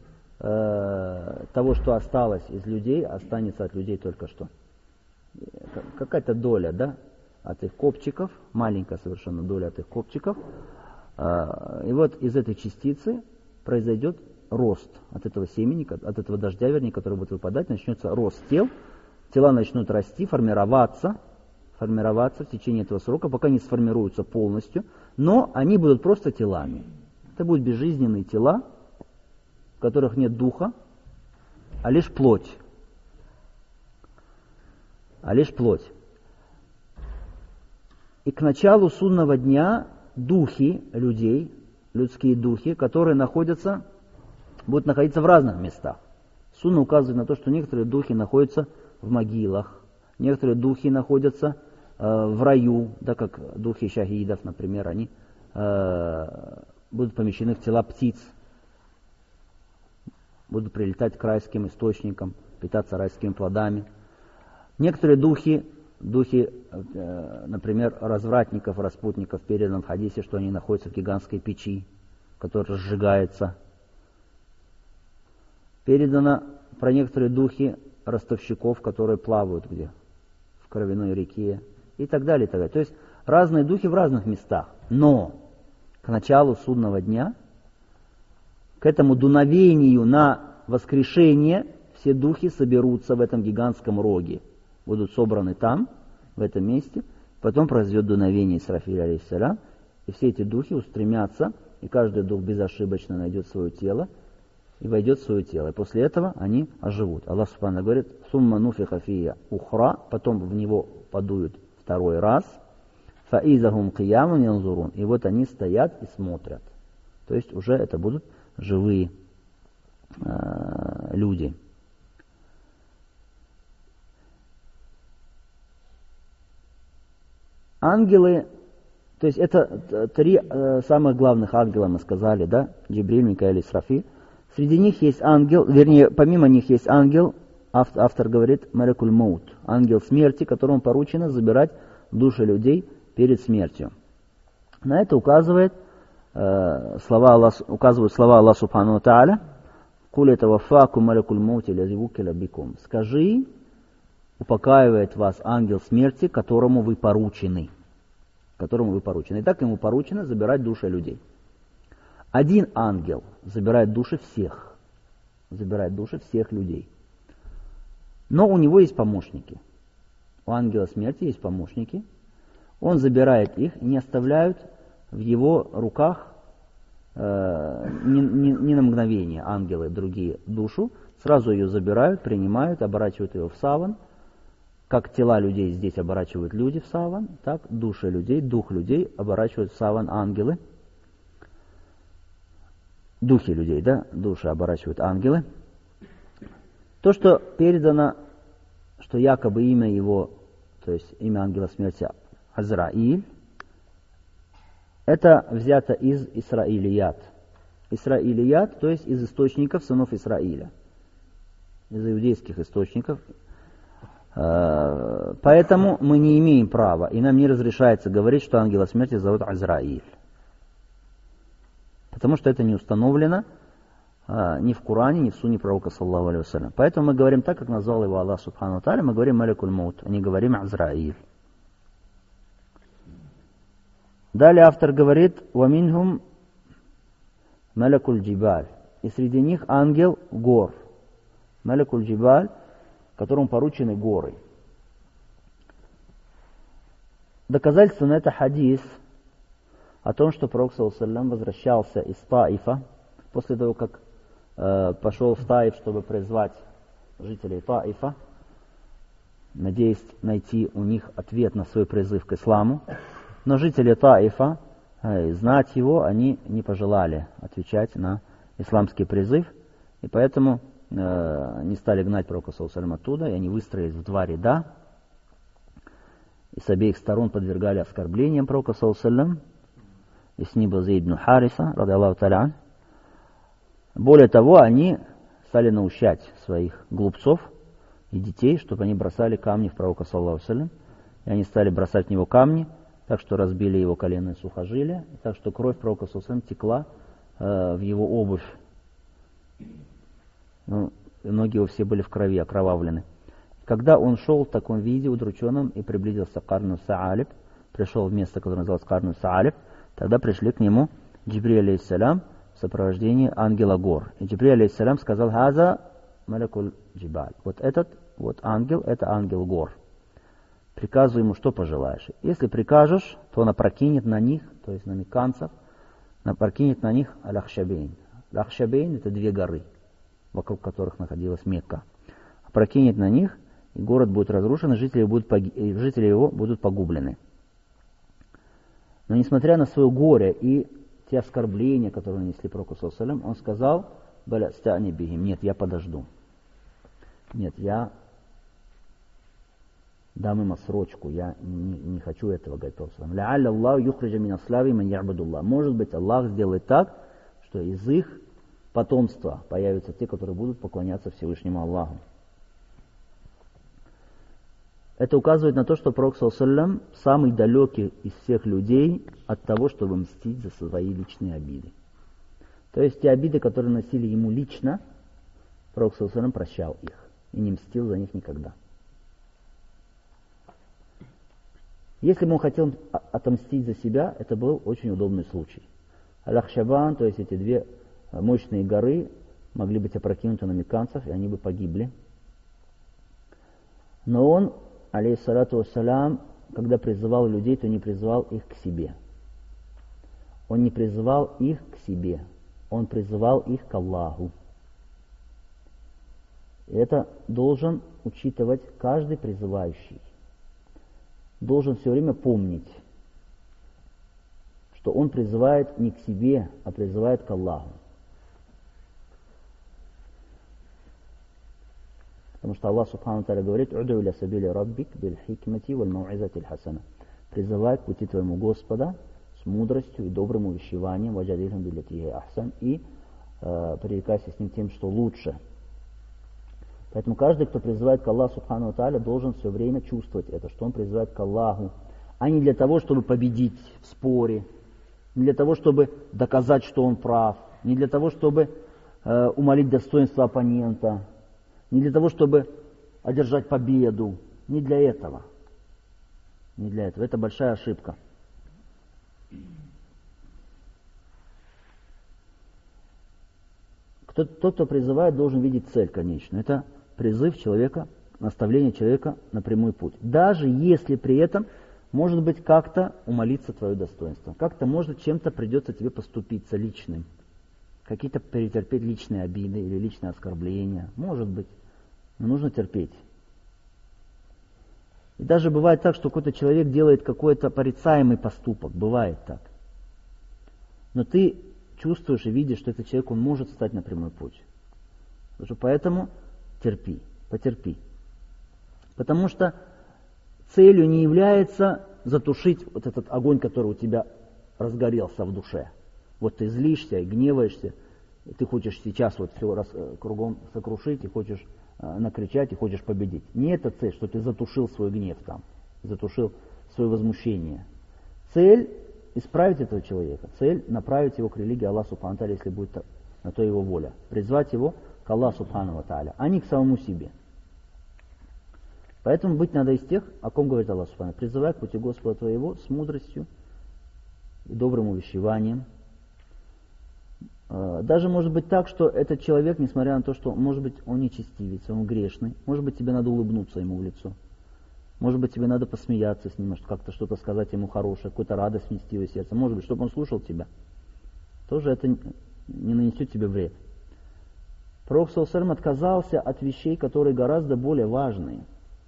того, что осталось из людей, останется от людей только что? Какая-то доля, от их копчиков, маленькая совершенно доля от их копчиков. И вот из этой частицы произойдет рост от этого семени, от этого дождя, который будет выпадать, начнется рост тел, тела начнут расти, формироваться формироваться в течение этого срока, пока не сформируются полностью, но они будут просто телами. Это будут безжизненные тела, в которых нет духа, а лишь плоть. И к началу судного дня духи людей, людские духи, которые будут находиться в разных местах. Сунна указывает на то, что некоторые духи находятся в могилах, некоторые духи находятся в раю, да, как духи шахидов, например, они будут помещены в тела птиц, будут прилетать к райским источникам, питаться райскими плодами. Некоторые духи, например, развратников, распутников, передано в хадисе, что они находятся в гигантской печи, которая сжигается. Передано про некоторые духи ростовщиков, которые плавают где? В кровяной реке и так далее, и так далее. То есть разные духи в разных местах. Но к началу судного дня, к этому дуновению на воскрешение, все духи соберутся в этом гигантском роге. Будут собраны там, в этом месте. Потом произойдет дуновение Исрафиля, алейхиссалям, и все эти духи устремятся, и каждый дух безошибочно найдет свое тело, и войдет в свое тело. И после этого они оживут. Аллах Субхану говорит: «Сумма нуфиха фия ухра», потом в него подуют второй раз, «Фаизахум киямун янзурун», и вот они стоят и смотрят. То есть уже это будут живые люди. Ангелы, то есть это три самых главных ангела, мы сказали, да, Джибриль, Микаэль, Исрафиль. Среди них есть ангел, вернее, помимо них есть ангел, автор говорит, Малякуль Маут, ангел смерти, которому поручено забирать души людей перед смертью. На это указывают слова Аллаха Субхану ва Тааля: «Куль таваффаку Малякуль Маути лязи вуккиля бикум». Скажи, упокаивает вас ангел смерти, которому вы поручены. Итак, ему поручено забирать души людей. Один ангел забирает души всех людей. Но у него есть помощники. У ангела смерти есть помощники. Он забирает их и не оставляют в его руках ни на мгновение ангелы другие душу. Сразу ее забирают, принимают, оборачивают ее в саван. Как тела людей здесь оборачивают люди в саван, так души людей, дух людей оборачивают в саван ангелы. Духи людей, да, души оборачивают ангелы. То, что передано, что якобы имя его, то есть имя ангела смерти Азраиль, это взято из Исраилият. Исраилият, то есть из источников сынов Исраиля, из иудейских источников. Поэтому мы не имеем права, и нам не разрешается говорить, что ангела смерти зовут Азраиль. Потому что это не установлено ни в Коране, ни в Сунне пророка, саллаллаху алейхи ва саллям. Поэтому мы говорим так, как назвал его Аллах Субхану ва Тааля, мы говорим Малякуль Маут, а не говорим Азраиль. Далее автор говорит: «Ваминхум Малякуль Джибаль». И среди них ангел гор. Малякуль Джибаль, которому поручены горы. Доказательство на это хадис о том, что пророк саллаллаху алейхи ва саллям возвращался из Таифа, после того, как пошел в Таиф, чтобы призвать жителей Таифа, надеясь найти у них ответ на свой призыв к исламу. Но жители Таифа, знать его, они не пожелали отвечать на исламский призыв, и поэтому не стали гнать пророка саллаллаху алейхи ва саллям оттуда, и они выстроились в два ряда, и с обеих сторон подвергали оскорблениям пророка саллаллаху алейхи ва саллям. И с ним был Зейд ибн Хариса, ради Аллаху та'аля. Более того, они стали наущать своих глупцов и детей, чтобы они бросали камни в пророка, саллаллаху алейхи ва саллям. И они стали бросать в него камни, так что разбили его коленные сухожилия, так что кровь пророка, саллаллаху алейхи ва саллям, текла в его обувь. Ноги его все были в крови, окровавлены. Когда он шел в таком виде, удрученном, и приблизился к Карну Саалиб, пришел в место, которое называлось Карну Саалиб, тогда пришли к нему Джибриль алейхиссалям в сопровождении ангела гор. И Джибриль алейхиссалям сказал: «Хаза Малякуль Джибаль». Вот этот вот ангел, это ангел гор. приказывай ему, что пожелаешь. Если прикажешь, то он опрокинет на них, то есть на мекканцев, опрокинет на них Аль-Ахшабейн. Аль-Ахшабейн — это 2 горы, вокруг которых находилась Мекка. Опрокинет на них, и город будет разрушен, и жители его будут погублены. Но несмотря на свое горе и те оскорбления, которые нанесли пророку саллаллаху алейхи ва саллям, он сказал: «Баля стани бихим». Нет, я подожду. Нет, я дам им отсрочку, я не хочу этого, говорит пророк саллаллаху алейхи ва саллям. «Ла'алля Аллаху юхриджа мин аслави ман я'будуллах». Может быть, Аллах сделает так, что из их потомства появятся те, которые будут поклоняться Всевышнему Аллаху. Это указывает на то, что пророк саллаллаху алейхи ва саллям самый далекий из всех людей от того, чтобы мстить за свои личные обиды. То есть те обиды, которые носили ему лично, пророк саллаллаху алейхи ва саллям прощал их и не мстил за них никогда. Если бы он хотел отомстить за себя, это был очень удобный случай. Аль-Ахшабан, то есть эти 2 мощные горы, могли быть опрокинуты на мекканцев, и они бы погибли. Но он, алейхиссалату вассалям, когда призывал людей, то не призывал их к себе. Он не призывал их к себе, он призывал их к Аллаху. И это должен учитывать каждый призывающий. Должен все время помнить, что он призывает не к себе, а призывает к Аллаху. Потому что Аллах Субхану ва Тааля говорит: «У'ду иля сабили раббик биль хикмати валь мау'изати хасана». Призывай к пути твоему Господа с мудростью и добрым увещеванием, ваджадилхум биллати ахсан, и пререкайся с ним тем, что лучше. Поэтому каждый, кто призывает к Аллаху Субхану ва Тааля, должен все время чувствовать это, что он призывает к Аллаху, а не для того, чтобы победить в споре, не для того, чтобы доказать, что он прав, не для того, чтобы умалить достоинство оппонента, не для того, чтобы одержать победу, не для этого. Не для этого. Это большая ошибка. Тот, кто призывает, должен видеть цель конечную. Это призыв человека, наставление человека на прямой путь. Даже если при этом, может быть, как-то умалиться твое достоинство. Как-то, может, чем-то придется тебе поступиться личным. Какие-то перетерпеть личные обиды или личные оскорбления. Может быть. Но нужно терпеть. И даже бывает так, что какой-то человек делает какой-то порицаемый поступок. Бывает так. Но ты чувствуешь и видишь, что этот человек, он может встать на прямой путь. Поэтому терпи, потерпи. Потому что целью не является затушить вот этот огонь, который у тебя разгорелся в душе. Вот ты злишься и гневаешься, и ты хочешь сейчас вот все кругом сокрушить, и хочешь накричать, и хочешь победить. Не это цель, что ты затушил свой гнев там, затушил свое возмущение. Цель — исправить этого человека. Цель — направить его к религии Аллаха Субхану ва Тааля, если будет на то его воля. Призвать его к Аллаху Субхану ва Тааля, а не к самому себе. Поэтому быть надо из тех, о ком говорит Аллах Субхану: призывай к пути Господа твоего с мудростью и добрым увещеванием. Даже может быть так, что этот человек, несмотря на то, что, может быть, он нечестивец, он грешный, может быть, тебе надо улыбнуться ему в лицо. Может быть, тебе надо посмеяться с ним, как-то что-то сказать ему хорошее, какую-то радость внести в его сердце. Может быть, чтобы он слушал тебя. Тоже это не нанесет тебе вред. Пророк саллаллаху алейхи ва саллям отказался от вещей, которые гораздо более важные.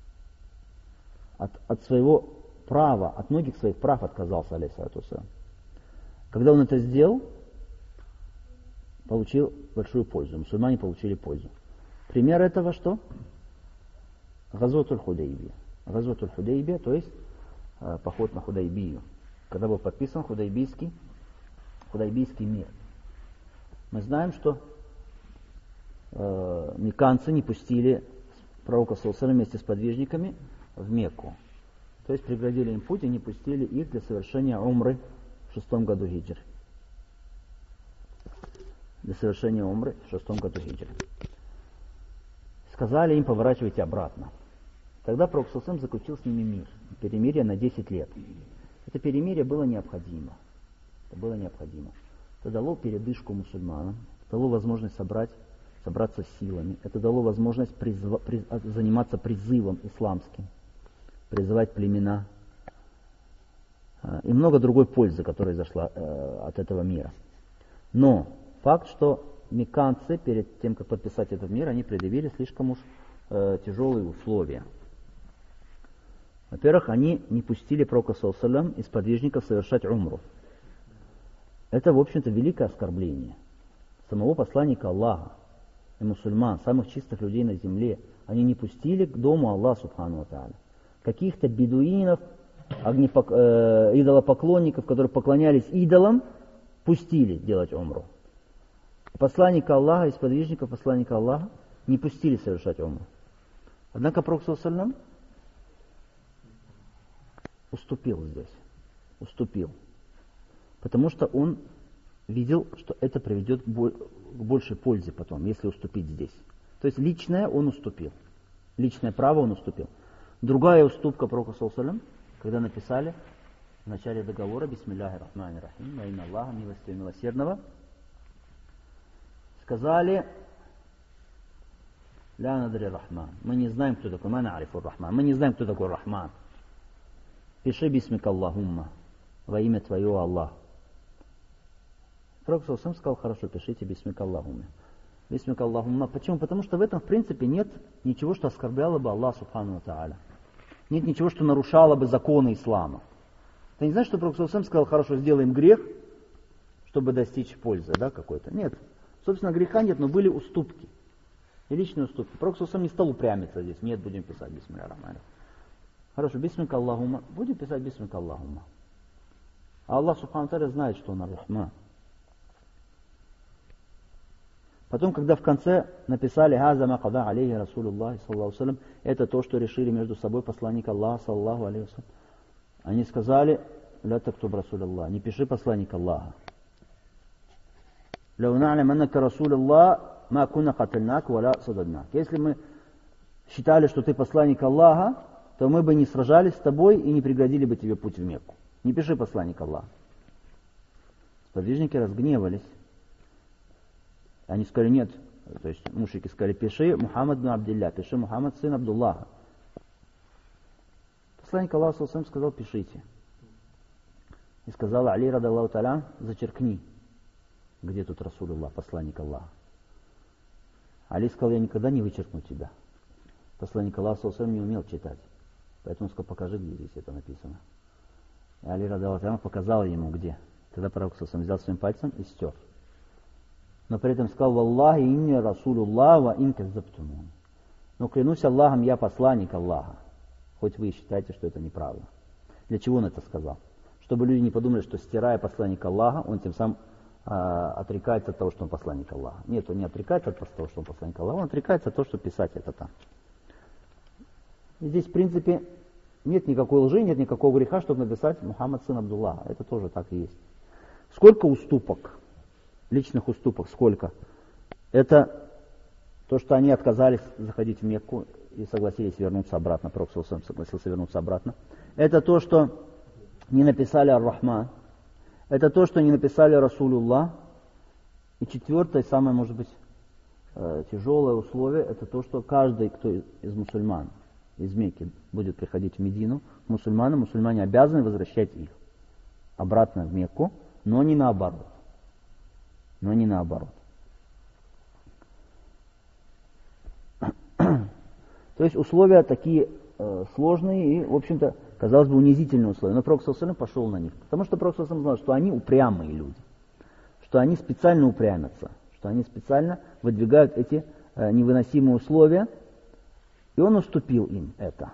От своего права, от многих своих прав отказался, алейхиссалату вассалям. Когда он это сделал, получил большую пользу. Мусульмане получили пользу. Пример этого что? Газватуль Худайбия. Газватуль Худайбия, то есть поход на Худайбию. Когда был подписан Худайбийский мир. Мы знаем, что мекканцы не пустили пророка саллаллаху алейхи ва саллям вместе с подвижниками в Мекку. То есть преградили им путь и не пустили их для совершения умры в 6 году хиджры. Для совершения умры в 6 году хиджры. Сказали им: поворачивайте обратно. Тогда пророк саллаллаху алейхи ва саллям заключил с ними мир. Перемирие на 10 лет. Это перемирие было необходимо. Это дало передышку мусульманам, дало возможность собраться силами. Это дало возможность заниматься призывом исламским. призывать племена. И много другой пользы, которая зашла от этого мира. Но факт, что мекканцы перед тем, как подписать этот мир, они предъявили слишком уж тяжелые условия. Во-первых, они не пустили пророка саллаллаху алейхи ва саллям и сподвижников совершать умру. Это, в общем-то, великое оскорбление самого посланника Аллаха и мусульман, самых чистых людей на земле. Они не пустили к дому Аллаха субхану ва тааля. Каких-то бедуинов, идолопоклонников, которые поклонялись идолам, пустили делать умру. Посланника Аллаха и сподвижников посланника Аллаха не пустили совершать умру. Однако пророк саллаллаху алейхи ва саллям уступил здесь. Уступил. Потому что он видел, что это приведет к большей пользе потом, если уступить здесь. То есть личное он уступил. Личное право он уступил. Другая уступка пророка саллаллаху алейхи ва саллям, когда написали в начале договора «Бисмилляхи рахмани рахим, во имя Аллаха, милостивого и милосердного», сказали «Ля надри рахман». Мы не знаем, кто такой «Ма на'рифу рахман». Мы не знаем, кто такой Рахман. Пиши «Бисмика Аллахумма», во имя Твоего Аллах. Пророк саллаллаху алейхи ва саллям сказал: хорошо, пишите «Бисмика Аллахумма». «Бисмика Аллахумма». Почему? Потому что в этом, в принципе, нет ничего, что оскорбляло бы Аллах субхану ва тааля. Нет ничего, что нарушало бы законы ислама. Ты не знаешь, что пророк саллаллаху алейхи ва саллям сказал: хорошо, сделаем грех, чтобы достичь пользы, да, какой-то? Нет. Собственно, греха нет, но были уступки. И личные уступки. Пророк саллаллаху алейхи ва саллям не стал упрямиться здесь. Нет, будем писать «Бисмилляхи рахмани рахим». Хорошо, «Бисмика Аллахумма». Будем писать «Бисмика Аллахумма». А Аллах субхану ва тааля знает, что он ар-Рахман. Потом, когда в конце написали «Хаза ма када алейхи Расулуллах саллаллаху алейхи ва саллям», это то, что решили между собой посланник Аллаха саллаллаху алейхи ва саллям. Они сказали: «Ля тактуб Расулуллах», не пиши посланник Аллаха. «Лау на'лям аннака Расулуллах, ма кунна катальнак, ва ля сададнак». Если мы считали, что ты посланник Аллаха, то мы бы не сражались с тобой и не преградили бы тебе путь в Мекку. Не пиши посланник Аллаха. Сподвижники разгневались. Они сказали: нет, то есть мушрики сказали: пиши Мухаммад бин Абдилля, пиши Мухаммад сын Абдуллаха. Посланник Аллаха саллаллаху алейхи ва саллям сказал: пишите. И сказал Али радаллаху та'аля: зачеркни, где тут Расулуллах, посланник Аллаха. Али сказал: я никогда не вычеркну тебя. Посланник Аллаха саллаллаху алейхи ва саллям не умел читать, поэтому он сказал: покажи, где здесь это написано. И Али радаллаху та'аля показал ему, где. Тогда пророк саллаллаху алейхи ва саллям взял своим пальцем и стер. Но при этом сказал: «Валлахи инни Расулуллах ва ин каззабтумун». Но клянусь Аллахом, я посланник Аллаха, хоть вы и считаете, что это неправда. Для чего он это сказал? Чтобы люди не подумали, что стирая посланника Аллаха, он тем самым отрекается от того, что он посланник Аллаха. Нет, он не отрекается от того, что он посланник Аллаха, он отрекается от того, что писать это там. И здесь, в принципе, нет никакой лжи, нет никакого греха, чтобы написать Мухаммад сын Абдуллаха. Это тоже так и есть. Сколько уступок? Личных уступок сколько? Это то, что они отказались заходить в Мекку и согласились вернуться обратно. Пророк саллаллаху алейхи ва саллям согласился вернуться обратно. Это то, что не написали Ар-Рахман. Это то, что не написали Расулуллах. И четвертое, самое, может быть, тяжелое условие, это то, что каждый, кто из мусульман, из Мекки, будет приходить в Медину, мусульмане обязаны возвращать их обратно в Мекку, но не наоборот. То есть условия такие сложные и, в общем-то, казалось бы, унизительные условия. Но пророк саллаллаху алейхи ва саллям пошел на них. Потому что пророк саллаллаху алейхи ва саллям знал, что они упрямые люди. Что они специально упрямятся. Что они специально выдвигают эти невыносимые условия. И он уступил им это.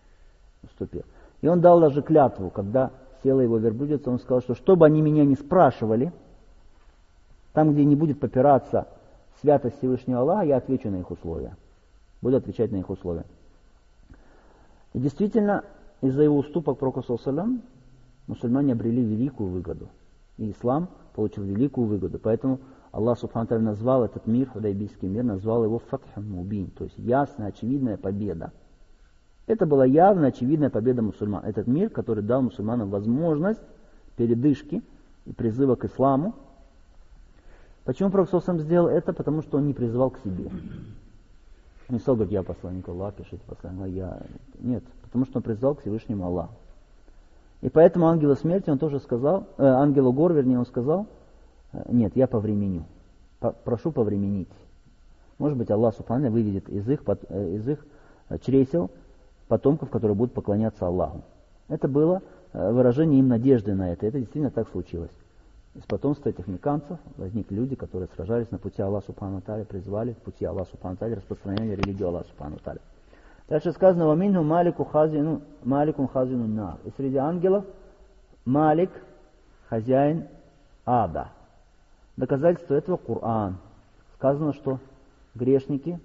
И он дал даже клятву, когда села его верблюдица, он сказал, что бы они меня не спрашивали, там, где не будет попираться святость Всевышнего Аллаха, я отвечу на их условия. Буду отвечать на их условия. И действительно, из-за его уступок пророку саллаллаху алейхи ва саллям мусульмане обрели великую выгоду. И ислам получил великую выгоду. Поэтому Аллах субхану ва тааля назвал этот мир, худайбийский мир, назвал его фатхун мубин, то есть ясная, очевидная победа. Это была явная, очевидная победа мусульман. Этот мир, который дал мусульманам возможность передышки и призыва к исламу. Почему пророк саллаллаху алейхи ва саллям сделал это? Потому что он не призывал к себе. Он не стал говорить: я посланник Аллаха, пишите посланник Аллаха. Нет, потому что он призвал к Всевышнему Аллаху. И поэтому ангелу смерти он тоже сказал, ангелу гор, вернее, он сказал, нет, я повременю, прошу повременить. Может быть, Аллах Субхану выведет из их чресел потомков, которые будут поклоняться Аллаху. Это было выражение им надежды на это. Это действительно так случилось. Из потомства этих мекканцев возникли люди, которые сражались на пути Аллаха Субхану Тааля, призвали к пути Аллаха Субхану Тааля, распространяли религию Аллаха Субхану Тааля. Дальше сказано: «Ваминху маликун хазину нар». И среди ангелов Малик, хозяин ада. Доказательство этого Коран. Сказано, что грешники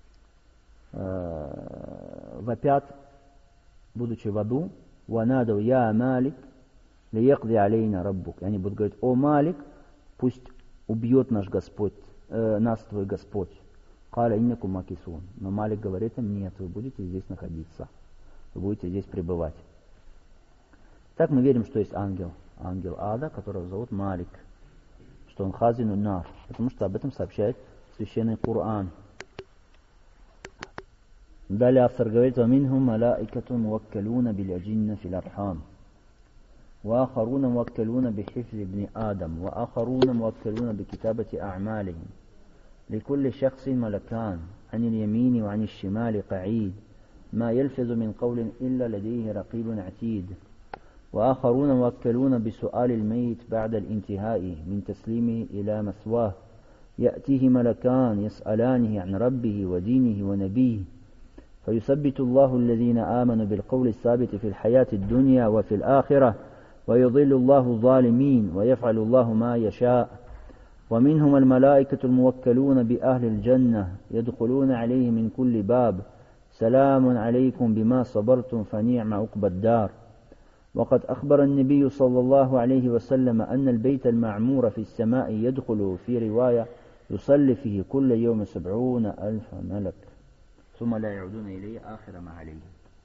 вопят, будучи в аду: «Ванадау я Малик, лиякди алейна раббук». И они будут говорить: «О Малик, пусть убьет нас твой Господь». «Каля иннакум макисун». Но Малик говорит им: нет, вы будете здесь находиться, вы будете здесь пребывать. Так мы верим, что есть ангел ада, которого зовут Малик, что он хазину нар, потому что об этом сообщает священный Коран. Далее автор говорит: «Ваминхум малаикатун муаккалуна биль аджинна фил архам, ва ахаруна муаккалуна бихифзи ибн Адам, ва ахаруна муаккалуна бикитабати а'малихим. لكل شخص ملكان عن اليمين وعن الشمال قعيد ما يلفظ من قول إلا لديه رقيب عتيد وآخرون موكلون بسؤال الميت بعد الانتهاء من تسليمه إلى مثواه يأتيه ملكان يسألانه عن ربه ودينه ونبيه فيثبت الله الذين آمنوا بالقول الثابت في الحياة الدنيا وفي الآخرة ويضل الله الظالمين ويفعل الله ما يشاء ومنهم الملائكة الموكلون بأهل الجنة يدخلون عليه من كل باب سلام عليكم بما صبرتم فنعم عقبى الدار وقد أخبر النبي صلى الله عليه وسلم أن البيت المعمور في السماء يدخل في رواية يصلي فيه كل يوم 70,000 ملك ثم لا يعودون إليه آخر ما عليه».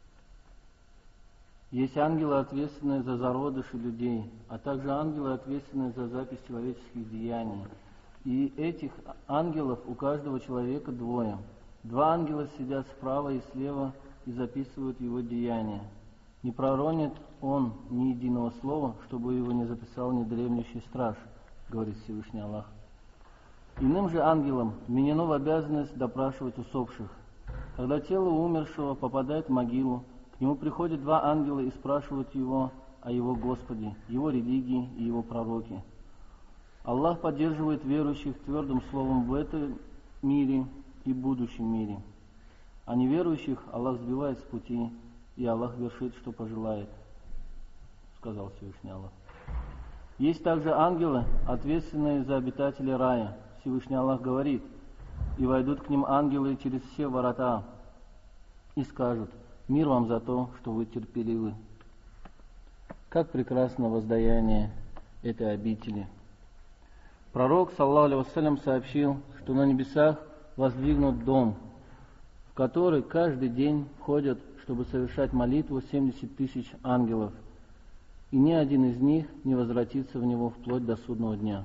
Есть ангелы, ответственные за зародыши людей, а также ангелы, ответственные за запись человеческих деяний. И этих ангелов у каждого человека двое. Два ангела сидят справа и слева и записывают его деяния. Не проронит он ни единого слова, чтобы его не записал недремлющий страж, говорит Всевышний Аллах. Иным же ангелам вменено в обязанность допрашивать усопших. Когда тело умершего попадает в могилу, к нему приходят два ангела и спрашивают его о его Господе, его религии и его пророке. Аллах поддерживает верующих твердым словом в этом мире и будущем мире. А неверующих Аллах сбивает с пути, и Аллах вершит, что пожелает, сказал Всевышний Аллах. Есть также ангелы, ответственные за обитателей рая. Всевышний Аллах говорит: «И войдут к ним ангелы через все ворота и скажут: мир вам за то, что вы терпеливы». Как прекрасно воздаяние этой обители. Пророк, саллаллаху алейхи вассалям, сообщил, что на небесах воздвигнут дом, в который каждый день ходят, чтобы совершать молитву, 70 тысяч ангелов, и ни один из них не возвратится в него вплоть до судного дня.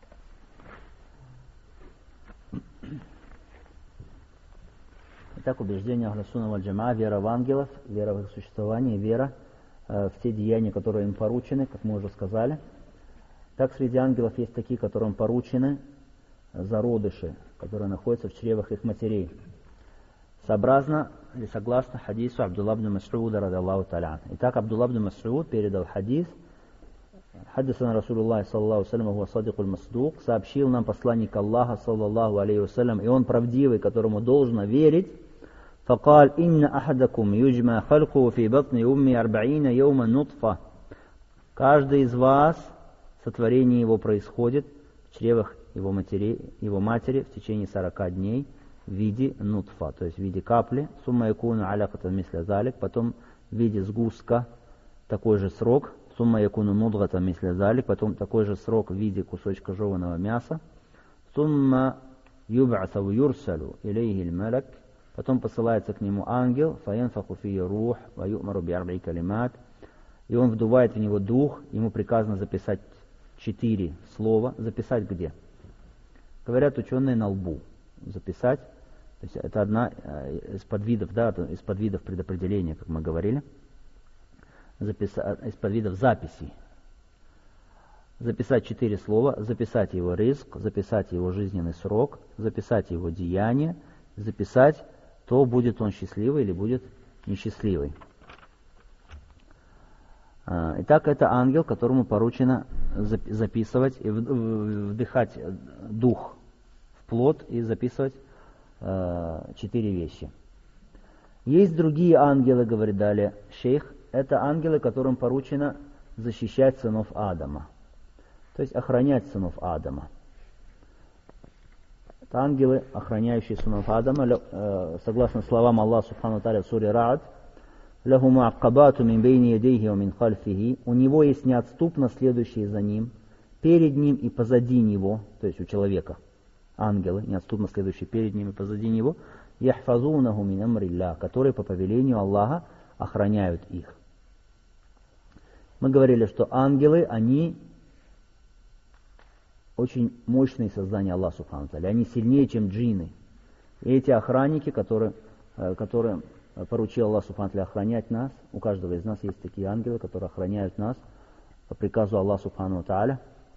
Итак, убеждение Ахлю Сунна валь Джамаа, вера в ангелов, вера в их существование, вера в те деяния, которые им поручены, как мы уже сказали. Так, среди ангелов есть такие, которым поручены зародыши, которые находятся в чревах их матерей. Сообразно или согласно хадису Абдулла ибн Мас'уда, радаллаху та'аля. Итак, Абдулла ибн Мас'уд передал хадис: «Хаддисана Расулуллах саллаллаху алейхи ва садикуль масдук», сообщил нам посланник Аллаха саллаллаху алейхи вассалям, и он правдивый, которому должно верить. «Факаль инна ахадакум юджма халку фи батни умми 40 йома нутфа». Каждый из вас, сотворение его происходит в чревах его матери в течение 40 дней в виде нутфа, то есть в виде капли, сумма якуну алякатан мисля залик, потом в виде сгустка, такой же срок, сумма якуну мудгатан мисля залик, потом такой же срок в виде кусочка жеваного мяса, сумма юб'асу юрсалу илейхи аль-малак, потом посылается к нему ангел, фаянфаху фи рух ва ю'мару би 40 калимат, и он вдувает в него дух, ему приказано записать 4 слова. Записать где? Говорят ученые, на лбу. Записать То есть это одна из подвидов, да, из подвидов предопределения, как мы говорили, из подвидов записей. Записать 4 слова, записать его ризк, записать его жизненный срок, записать его деяние, записать, то будет он счастливый или будет несчастливый. Итак, это ангел, которому поручено записывать и вдыхать дух в плод и записывать 4 вещи. Есть другие ангелы, говорит далее шейх, это ангелы, которым поручено защищать сынов Адама. То есть охранять сынов Адама. Это ангелы, охраняющие сынов Адама, согласно словам Аллаха Субхану ва Тааля в суре Ра'д, «Лаху муаккабату мин бейни ядейхи ва мин хальфихи». У него есть неотступно следующие за ним, перед ним и позади него, то есть у человека, ангелы, неотступно следующие перед ним и позади него, яхфазунаху мин амриллях, которые по повелению Аллаха охраняют их. Мы говорили, что ангелы, они очень мощные создания Аллаха Субхану ва Тааля. Они сильнее, чем джинны. И эти охранники, которые поручил Аллах Субхану ва Тааля охранять нас, у каждого из нас есть такие ангелы, которые охраняют нас по приказу Аллаха Субхану ва Тааля.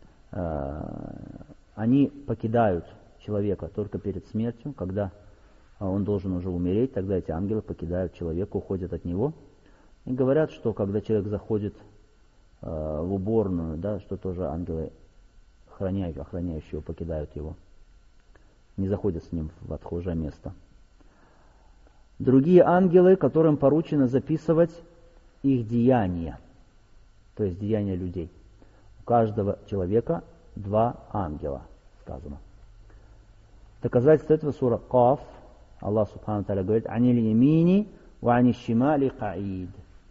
Они покидают человека только перед смертью, когда он должен уже умереть, тогда эти ангелы покидают человека, уходят от него. И говорят, что когда человек заходит в уборную, да, что тоже ангелы охраняющие его покидают его, не заходят с ним в отхожее место. Другие ангелы, которым поручено записывать их деяния, то есть деяния людей. У каждого человека 2 ангела, сказано. Доказательство этого сура Каф. Аллах Субхану ва Тааля говорит: «Анил ямини ва аниш шимали каид».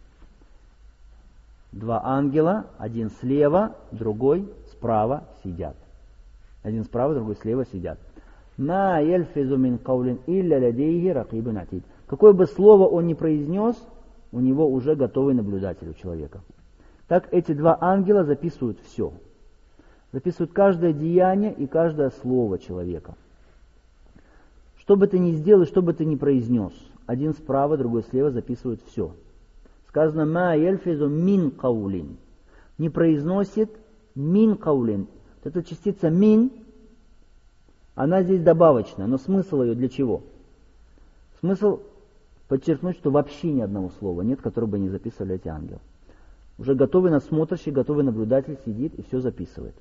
2 ангела, один слева, другой справа сидят. Один справа, другой слева сидят. «Ма яльфизу мин каулин илля ладейхи ракибун атид». Какое бы слово он ни произнес, у него уже готовый наблюдатель у человека. Так эти 2 ангела записывают все. Записывают каждое деяние и каждое слово человека. Что бы ты ни сделал, что бы ты ни произнес, один справа, другой слева записывают все. Сказано: «Ма яльфизу мин каулин». Не произносит мин каулин. Вот эта частица мин, она здесь добавочная, но смысл ее для чего? Смысл подчеркнуть, что вообще ни одного слова нет, которое бы не записывали эти ангелы. Уже готовый надсмотрщик, готовый наблюдатель сидит и все записывает.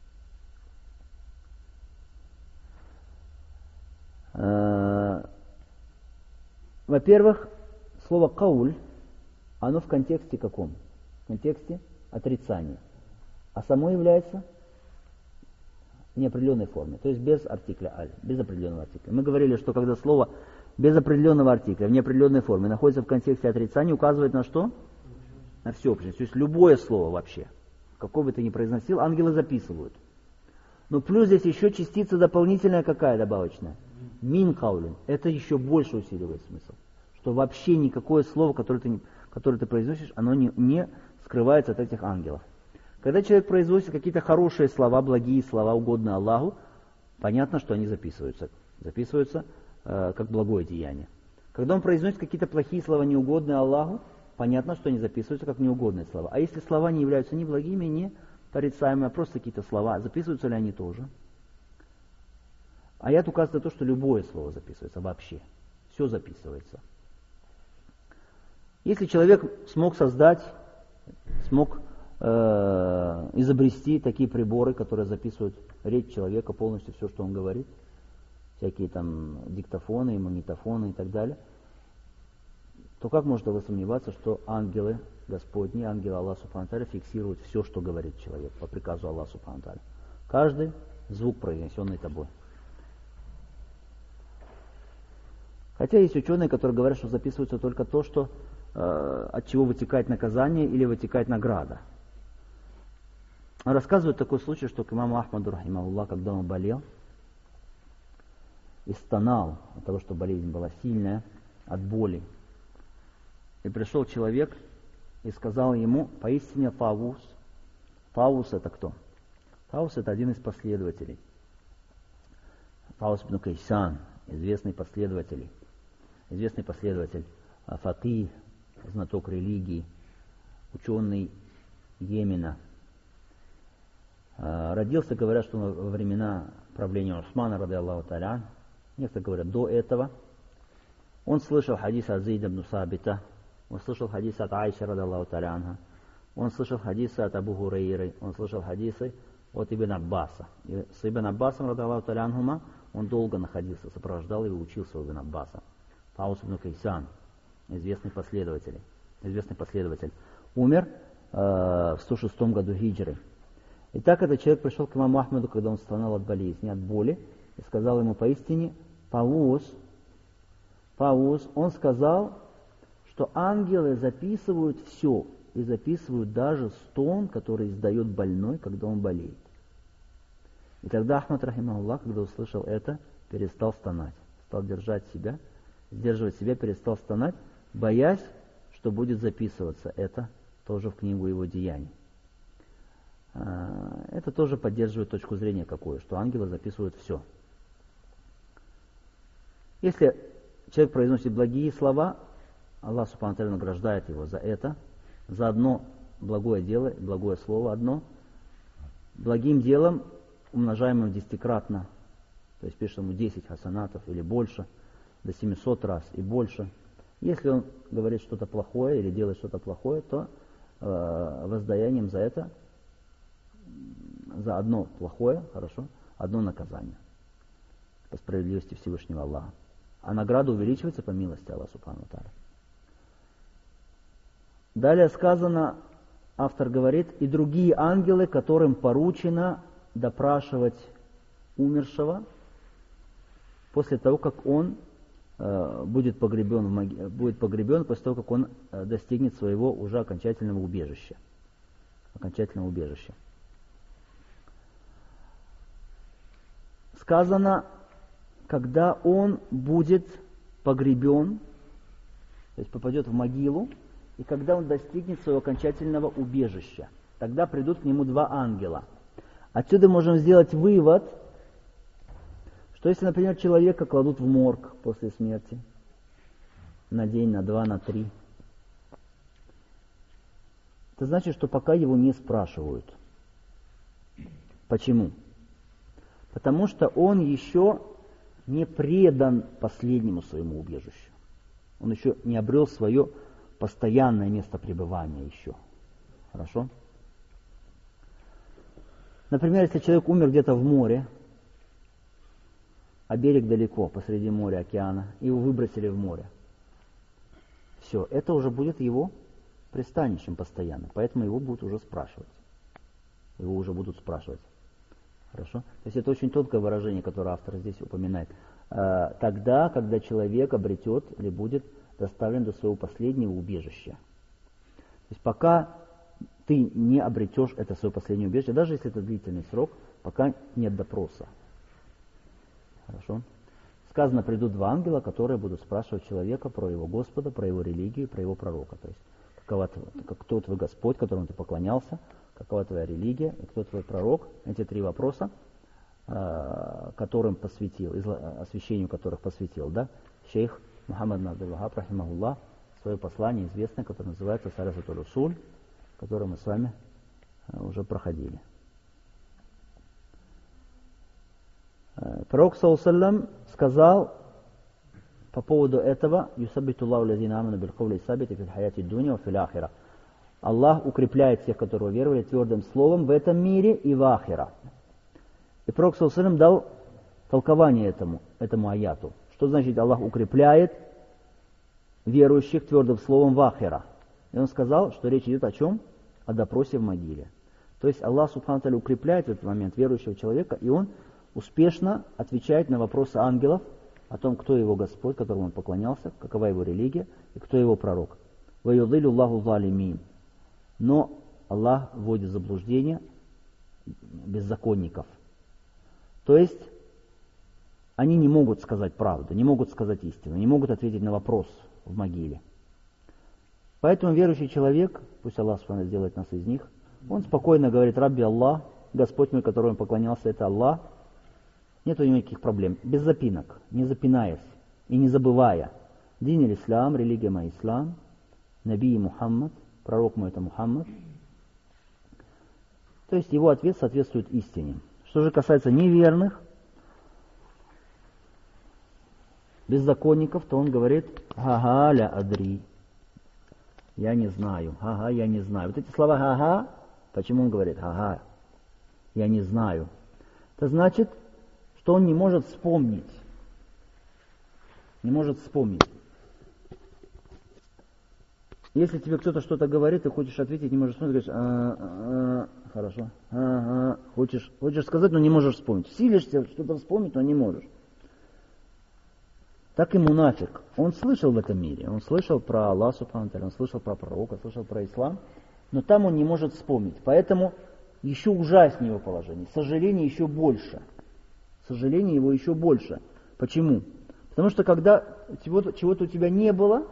Во-первых, слово «кауль», оно в контексте каком? В контексте отрицания. А само является в неопределенной форме, то есть без артикля «аль», без определенного артикля. Мы говорили, что когда слово без определенного артикля в неопределенной форме находится в контексте отрицания, указывает на что? На всеобщность. То есть любое слово вообще, какое бы ты ни произносил, ангелы записывают. Но плюс здесь еще частица дополнительная какая добавочная? Мин каулин. Это еще больше усиливает смысл. Что вообще никакое слово, которое ты произносишь, оно не скрывается от этих ангелов. Когда человек произносит какие-то хорошие слова, благие слова, угодные Аллаху, понятно, что они записываются. Записываются как благое деяние. Когда он произносит какие-то плохие слова, неугодные Аллаху, понятно, что они записываются как неугодные слова. А если слова не являются ни благими, ни порицаемыми, а просто какие-то слова, записываются ли они тоже? Аят указывает на то, что любое слово записывается вообще. Все записывается. Если человек смог создать, смог изобрести такие приборы, которые записывают речь человека, полностью все, что он говорит, всякие там диктофоны, магнитофоны и так далее, то как можно было сомневаться, что ангелы Господни, ангелы Аллаха Субхану ва Тааля фиксируют все, что говорит человек по приказу Аллаха Субхану ва Тааля. Каждый звук, произнесенный тобой. Хотя есть ученые, которые говорят, что записывается только то, что, от чего вытекает наказание или вытекает награда. Рассказывают такой случай, что к имаму Ахмаду, рахимахуллах, когда он болел и стонал от того, что болезнь была сильная, от боли, и пришел человек и сказал ему: поистине Тавус. Тавус это кто? Тавус это один из последователей. Тавус ибн Кайсан, известный последователь факih, знаток религии, ученый Йемена. Родился, говорят, что во времена правления Усмана, ради Аллаху та'аля, некоторые говорят, до этого. Он слышал хадис от Зейда ибн Сабита, он слышал хадис от Айши, ради Аллаху та'аля анха, он слышал хадисы от Абу Хурейры, он слышал хадисы от Ибн Аббаса. И с Ибн Аббасом, ради Аллаху та'аля анхума, он долго находился, сопровождал его, учился у Ибн Аббаса. Таус ибн Кайсан, известный последователь, умер в 106 году хиджры. Итак, этот человек пришел к имаму Ахмаду, когда он стонал от болезни, от боли, и сказал ему поистине, Павус, он сказал, что ангелы записывают все, и записывают даже стон, который издает больной, когда он болеет. И тогда Ахмад, рахимахуллах, когда услышал это, перестал стонать, стал сдерживать себя, перестал стонать, боясь, что будет записываться это тоже в книгу его деяний. Это тоже поддерживает точку зрения какую, что ангелы записывают все. Если человек произносит благие слова, Аллах Субхану ва Тааля награждает его за это, за одно благое дело, благое слово одно, благим делом, умножаемым десятикратно, то есть пишет ему 10 хасанатов или больше, до 700 раз и больше. Если он говорит что-то плохое или делает что-то плохое, то воздаянием за это, за одно плохое, хорошо, одно наказание по справедливости Всевышнего Аллаха. А награда увеличивается по милости Аллаха Субхану ва Тааля. Далее сказано, автор говорит, и другие ангелы, которым поручено допрашивать умершего после того, как он будет погребен после того, как он достигнет своего уже окончательного убежища. Сказано, когда он будет погребен, то есть попадет в могилу, и когда он достигнет своего окончательного убежища, тогда придут к нему два ангела. Отсюда можем сделать вывод, что если, например, человека кладут в морг после смерти на день, на два, на три, это значит, что пока его не спрашивают. Почему? Потому что он еще не предан последнему своему убежищу. Он еще не обрел свое постоянное место пребывания еще. Хорошо? Например, если человек умер где-то в море, а берег далеко, посреди моря, океана, и его выбросили в море. Все, это уже будет его пристанищем постоянно, поэтому его будут уже спрашивать. Хорошо? То есть это очень тонкое выражение, которое автор здесь упоминает. Тогда, когда человек обретет или будет доставлен до своего последнего убежища. То есть пока ты не обретешь это свое последнее убежище, даже если это длительный срок, пока нет допроса. Хорошо? Сказано, придут два ангела, которые будут спрашивать человека про его Господа, про его религию, про его пророка. То есть, кто твой Господь, которому ты поклонялся, какова твоя религия, и кто твой пророк. Эти три вопроса, которым посвятил, освящению которых посвятил, да, шейх Мухаммад ибн Абдул-Вахаб, рахимахуллах, свое послание известное, которое называется Салясатуль Усуль, которое мы с вами уже проходили. Пророк ﷺ сказал по поводу этого: «Юсаббитуллаху лазина аману биль-каули саббити фил хаяти дунья ва фил ахира». Аллах укрепляет тех, которые веровали, твердым словом в этом мире и в ахира. И Пророк ﷺ дал толкование этому аяту. Что значит Аллах укрепляет верующих твердым словом в ахира? И он сказал, что речь идет о чем? О допросе в могиле. То есть Аллах Субхану ва Тааля укрепляет в этот момент верующего человека, и он успешно отвечает на вопросы ангелов о том, кто его Господь, которому он поклонялся, какова его религия и кто его пророк. وَيُضِلُّ اللَّهُ الظَّالِمِينَ. Но Аллах вводит в заблуждение беззаконников. То есть они не могут сказать правду, не могут сказать истину, не могут ответить на вопрос в могиле. Поэтому верующий человек, пусть Аллах Субхану сделает нас из них, он спокойно говорит: «Рабби Аллах, Господь мой, которому он поклонялся, это Аллах. Нет у него никаких проблем. Без запинок, не запинаясь и не забывая. Дин ислам, религия моя ислам, Наби Мухаммад, пророк мой это Мухаммад. То есть его ответ соответствует истине. Что же касается неверных, беззаконников, то он говорит «Ага ля адри». Я не знаю. Ага, я не знаю. Вот эти слова «ага», почему он говорит «ага», я не знаю. Это значит, что он не может вспомнить. Не может вспомнить. Если тебе кто-то что-то говорит, ты хочешь ответить, не можешь вспомнить, говоришь хорошо, хочешь сказать, но не можешь вспомнить. Силишься что-то вспомнить, но не можешь. Так и мунафик. Он слышал в этом мире, он слышал про Аллаха Субхану ва Тааля, он слышал про пророка, слышал про ислам, но там он не может вспомнить. Поэтому еще ужаснее его положение, сожаление еще больше. Сожаление его еще больше. Почему? Потому что когда чего-то у тебя не было,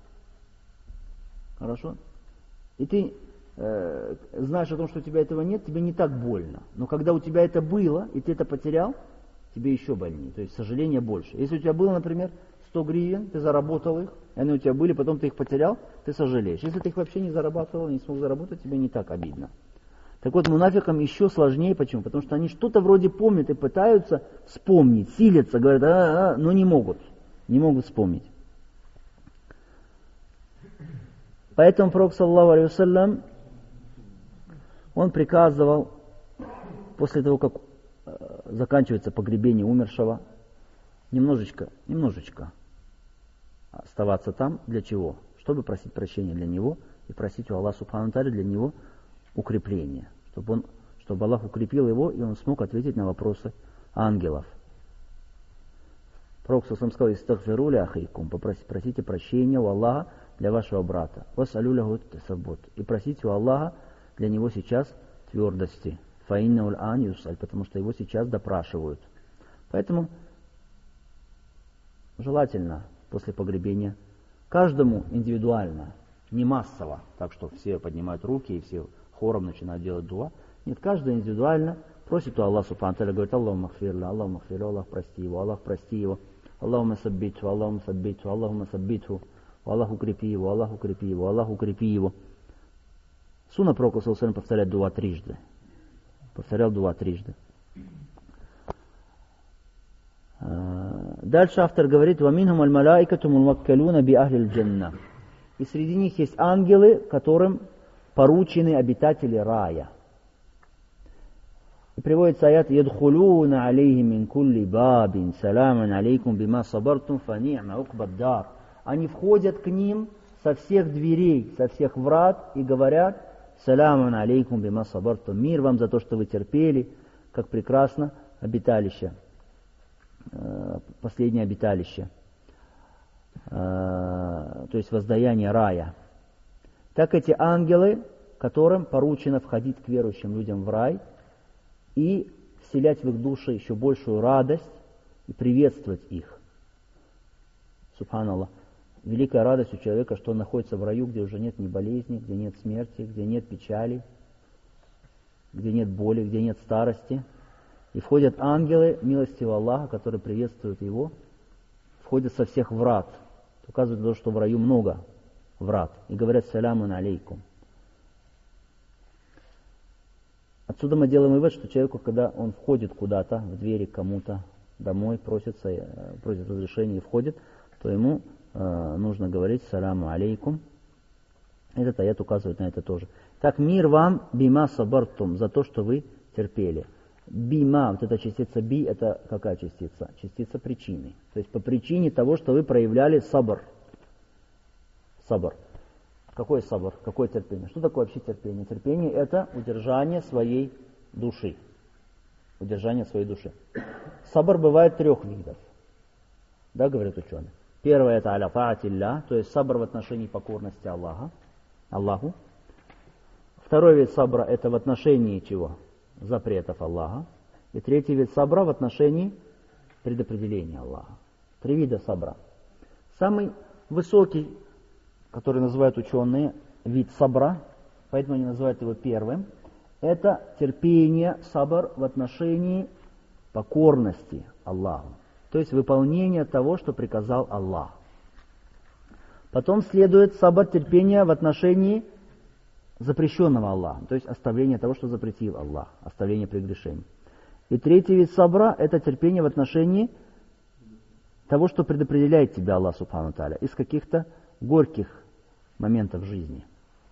хорошо, и ты знаешь о том, что у тебя этого нет, тебе не так больно. Но когда у тебя это было, и ты это потерял, тебе еще больнее. То есть сожаление больше. Если у тебя было, например, 100 гривен, ты заработал их, и они у тебя были, потом ты их потерял, ты сожалеешь. Если ты их вообще не зарабатывал, не смог заработать, тебе не так обидно. Так вот, мунафикам еще сложнее. Почему? Потому что они что-то вроде помнят и пытаются вспомнить, силятся, говорят, но не могут. Не могут вспомнить. Поэтому пророк, саллаллаху алейхи вассалям, он приказывал, после того, как заканчивается погребение умершего, немножечко оставаться там. Для чего? Чтобы просить прощения для него и просить у Аллаха Субхану ва Тааля для него укрепления. Чтобы Аллах укрепил его, и он смог ответить на вопросы ангелов. Пророк сказал: «Истагфиру ля ахейкум», просите прощения у Аллаха для вашего брата. «Васалю лаху тасаббут», и просите у Аллаха для него сейчас твердости. «Фаинна уль-ан юсаль», потому что его сейчас допрашивают. Поэтому желательно после погребения каждому индивидуально, не массово, так что все поднимают руки и все хором начинают делать дуа. Нет, каждый индивидуально просит у Аллаха Субхану ва Тааля, говорит: Аллахумма гфирля, Аллахумма гфирля, Аллах прости его, Аллах прости его, Аллахумма саббитху, Аллахумма саббитху, Аллахумма саббитху, Аллах укрепи его, Аллах укрепи его, Аллах укрепи его. Сунна пророка саллаллаху алейхи ва саллям повторять дуа трижды. Повторял дуа трижды. Дальше автор говорит: «Ваминхум аль-малаикату мулваккалуна би ахлил джанна». И среди них есть ангелы, которым поручены обитатели рая. И приводится аят: «Ядхулуна алейхим мин кулли бабин, саламан алейкум бима сабартум, фа ни'ма укбад-дар». Они входят к ним со всех дверей, со всех врат и говорят: «Саламан алейкум бима сабартум», мир вам за то, что вы терпели, как прекрасно обиталище, последнее обиталище, то есть воздаяние рая. Так эти ангелы, которым поручено входить к верующим людям в рай и вселять в их души еще большую радость и приветствовать их. Субханаллах. Великая радость у человека, что он находится в раю, где уже нет ни болезни, где нет смерти, где нет печали, где нет боли, где нет старости. И входят ангелы милостивого Аллаха, которые приветствуют его, входят со всех врат. Указывает на то, что в раю много врат. И говорят: «Салямун алейкум». Отсюда мы делаем вывод, что человеку, когда он входит куда-то, в двери к кому-то, домой, просит разрешения и входит, то ему нужно говорить: «Саляму алейкум». Этот аят указывает на это тоже. Так, мир вам бима сабартум, за то, что вы терпели. Бима, вот эта частица би, это какая частица? Частица причины. То есть по причине того, что вы проявляли сабр. Сабр. Какой сабр? Какое терпение? Что такое вообще терпение? Терпение — это удержание своей души. Удержание своей души. Сабр бывает 3 видов. Да, говорят ученые. Первое — это аля таатилля, то есть сабр в отношении покорности Аллаху. Второй вид сабра — это в отношении чего? Запретов Аллаха. И третий вид сабра в отношении предопределения Аллаха. 3 вида сабра. Самый высокий, который называют ученые, вид сабра, поэтому они называют его первым, это терпение, сабр в отношении покорности Аллаху, то есть выполнение того, что приказал Аллах. Потом следует сабр, терпение в отношении запрещенного Аллахом, то есть оставление того, что запретил Аллах, оставление прегрешений. И третий вид сабра – это терпение в отношении того, что предопределяет тебя Аллах Субхану ва Тааля из каких-то горьких моментов жизни.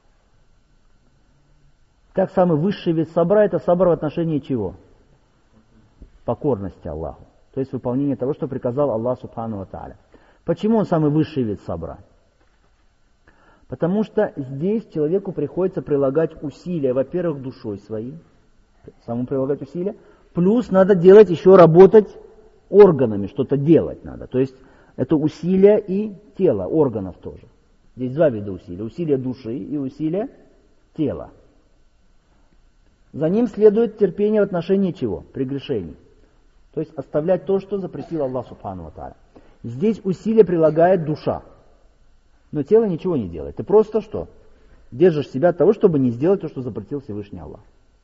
Как самый высший вид сабра – это сабр в отношении чего? Покорности Аллаху, то есть выполнение того, что приказал Аллах Субхану ва Тааля. Почему он самый высший вид сабра? Потому что здесь человеку приходится прилагать усилия, во-первых, душой своей, самому прилагать усилия, плюс надо делать еще работать органами, что-то делать надо. То есть это усилия и тела, органов тоже. Здесь два вида усилий. Усилия души и усилия тела. За ним следует терпение в отношении чего? Прегрешений. То есть оставлять то, что запретил Аллах Субхану ва Тааля. Здесь усилия прилагает душа. Но тело ничего не делает. Ты просто что? Держишь себя от того, чтобы не сделать то, что запретил Всевышний Аллах.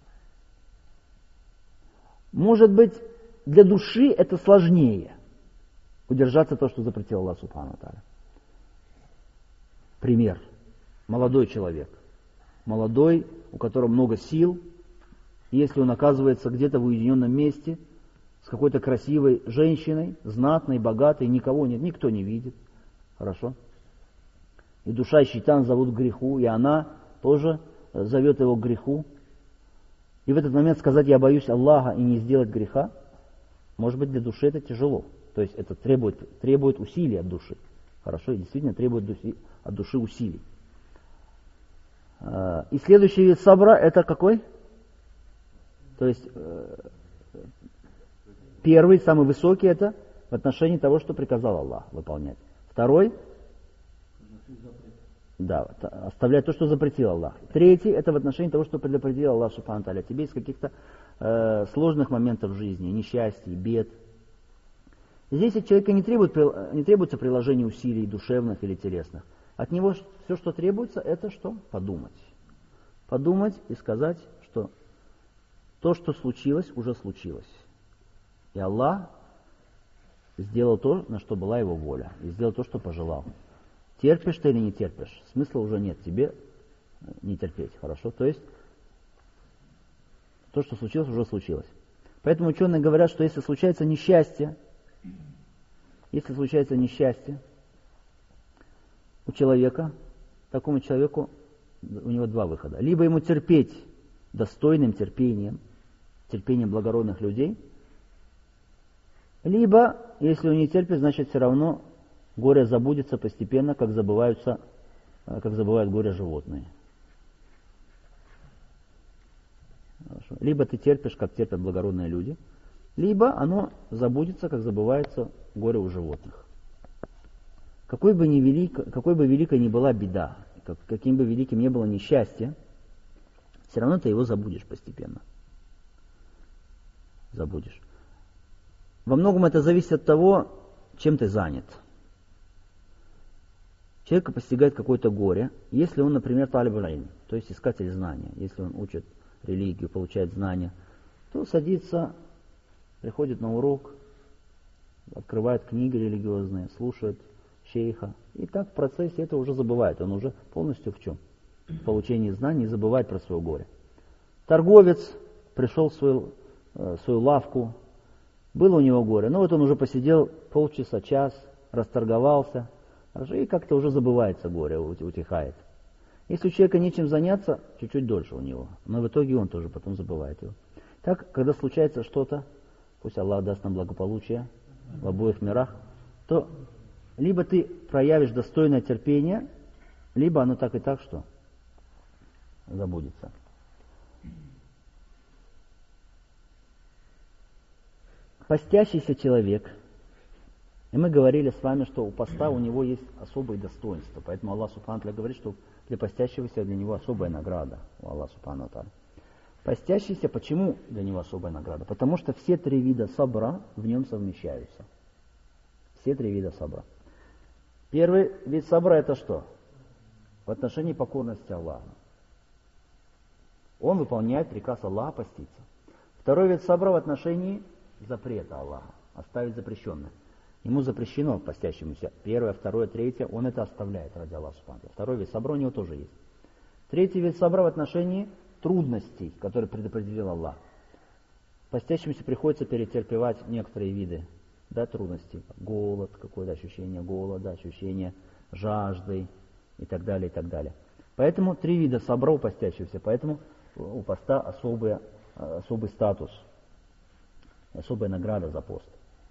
Может быть, для души это сложнее удержаться от того, что запретил Аллах Субхану ва Тааля. Пример. Молодой человек. Молодой, у которого много сил. Если он оказывается где-то в уединенном месте с какой-то красивой женщиной, знатной, богатой, никого нет, никто не видит. Хорошо? И душа и шайтан зовут к греху, и она тоже зовет его к греху. И в этот момент сказать «я боюсь Аллаха» и не сделать греха, может быть, для души это тяжело. То есть это требует усилий от души. Хорошо? И действительно требует от души усилий. И следующий вид сабра это какой? То есть первый, самый высокий, это в отношении того, что приказал Аллах выполнять. Второй – да, оставлять то, что запретил Аллах. Третий – это в отношении того, что предопределил Аллах Субхану ва Тааля тебе из каких-то сложных моментов жизни, несчастий, бед. Здесь от человека не требуется приложение усилий душевных или телесных. От него все, что требуется, это что? Подумать. Подумать и сказать, что то, что случилось, уже случилось. И Аллах сделал то, на что была его воля, и сделал то, что пожелал. Терпишь ты или не терпишь, смысла уже нет тебе не терпеть, хорошо? То есть, то, что случилось, уже случилось. Поэтому ученые говорят, что если случается несчастье у человека, такому человеку, у него два выхода. Либо ему терпеть достойным терпением благородных людей, либо, если он не терпит, значит все равно горе забудется постепенно, как забывают горе животные. Хорошо. Либо ты терпишь, как терпят благородные люди, либо оно забудется, как забывается горе у животных. Какой бы великой ни была беда, каким бы великим ни было несчастье, все равно ты его забудешь постепенно. Забудешь. Во многом это зависит от того, чем ты занят. Человека постигает какое-то горе, если он, например, талиб аль-илм, то есть искатель знания, если он учит религию, получает знания, то садится, приходит на урок, открывает книги религиозные, слушает шейха, и так в процессе это уже забывает, он уже полностью в чем? В получении знаний забывает про свое горе. Торговец пришел в свою лавку, было у него горе, но вот он уже посидел полчаса, час, расторговался, и как-то уже забывается горе, утихает. Если у человека нечем заняться, чуть-чуть дольше у него, но в итоге он тоже потом забывает его. Так, когда случается что-то, пусть Аллах даст нам благополучие в обоих мирах, то либо ты проявишь достойное терпение, либо оно так и так что забудется. Постящийся человек, и мы говорили с вами, что у поста у него есть особые достоинства, поэтому Аллах Субхану ва Тааля говорит, что для постящегося для него особая награда у Аллаха Субхану ва Тааля. Постящийся, почему для него особая награда? Потому что все три вида сабра в нем совмещаются. Все три вида сабра. Первый вид сабра это что? В отношении покорности Аллаху. Он выполняет приказ Аллаха поститься. Второй вид сабра в отношении запрета Аллаха, оставить запрещенное. Ему запрещено постящемуся первое, второе, третье, он это оставляет ради Аллаха субхану ва тааля. Второй вид сабра у него тоже есть. Третий вид сабра в отношении трудностей, которые предопределил Аллах. Постящемуся приходится перетерпевать некоторые виды, да, трудностей. Голод, какое-то ощущение голода, ощущение жажды и так далее, и так далее. Поэтому 3 вида сабра у постящегося, поэтому у поста особый статус, особая награда за пост.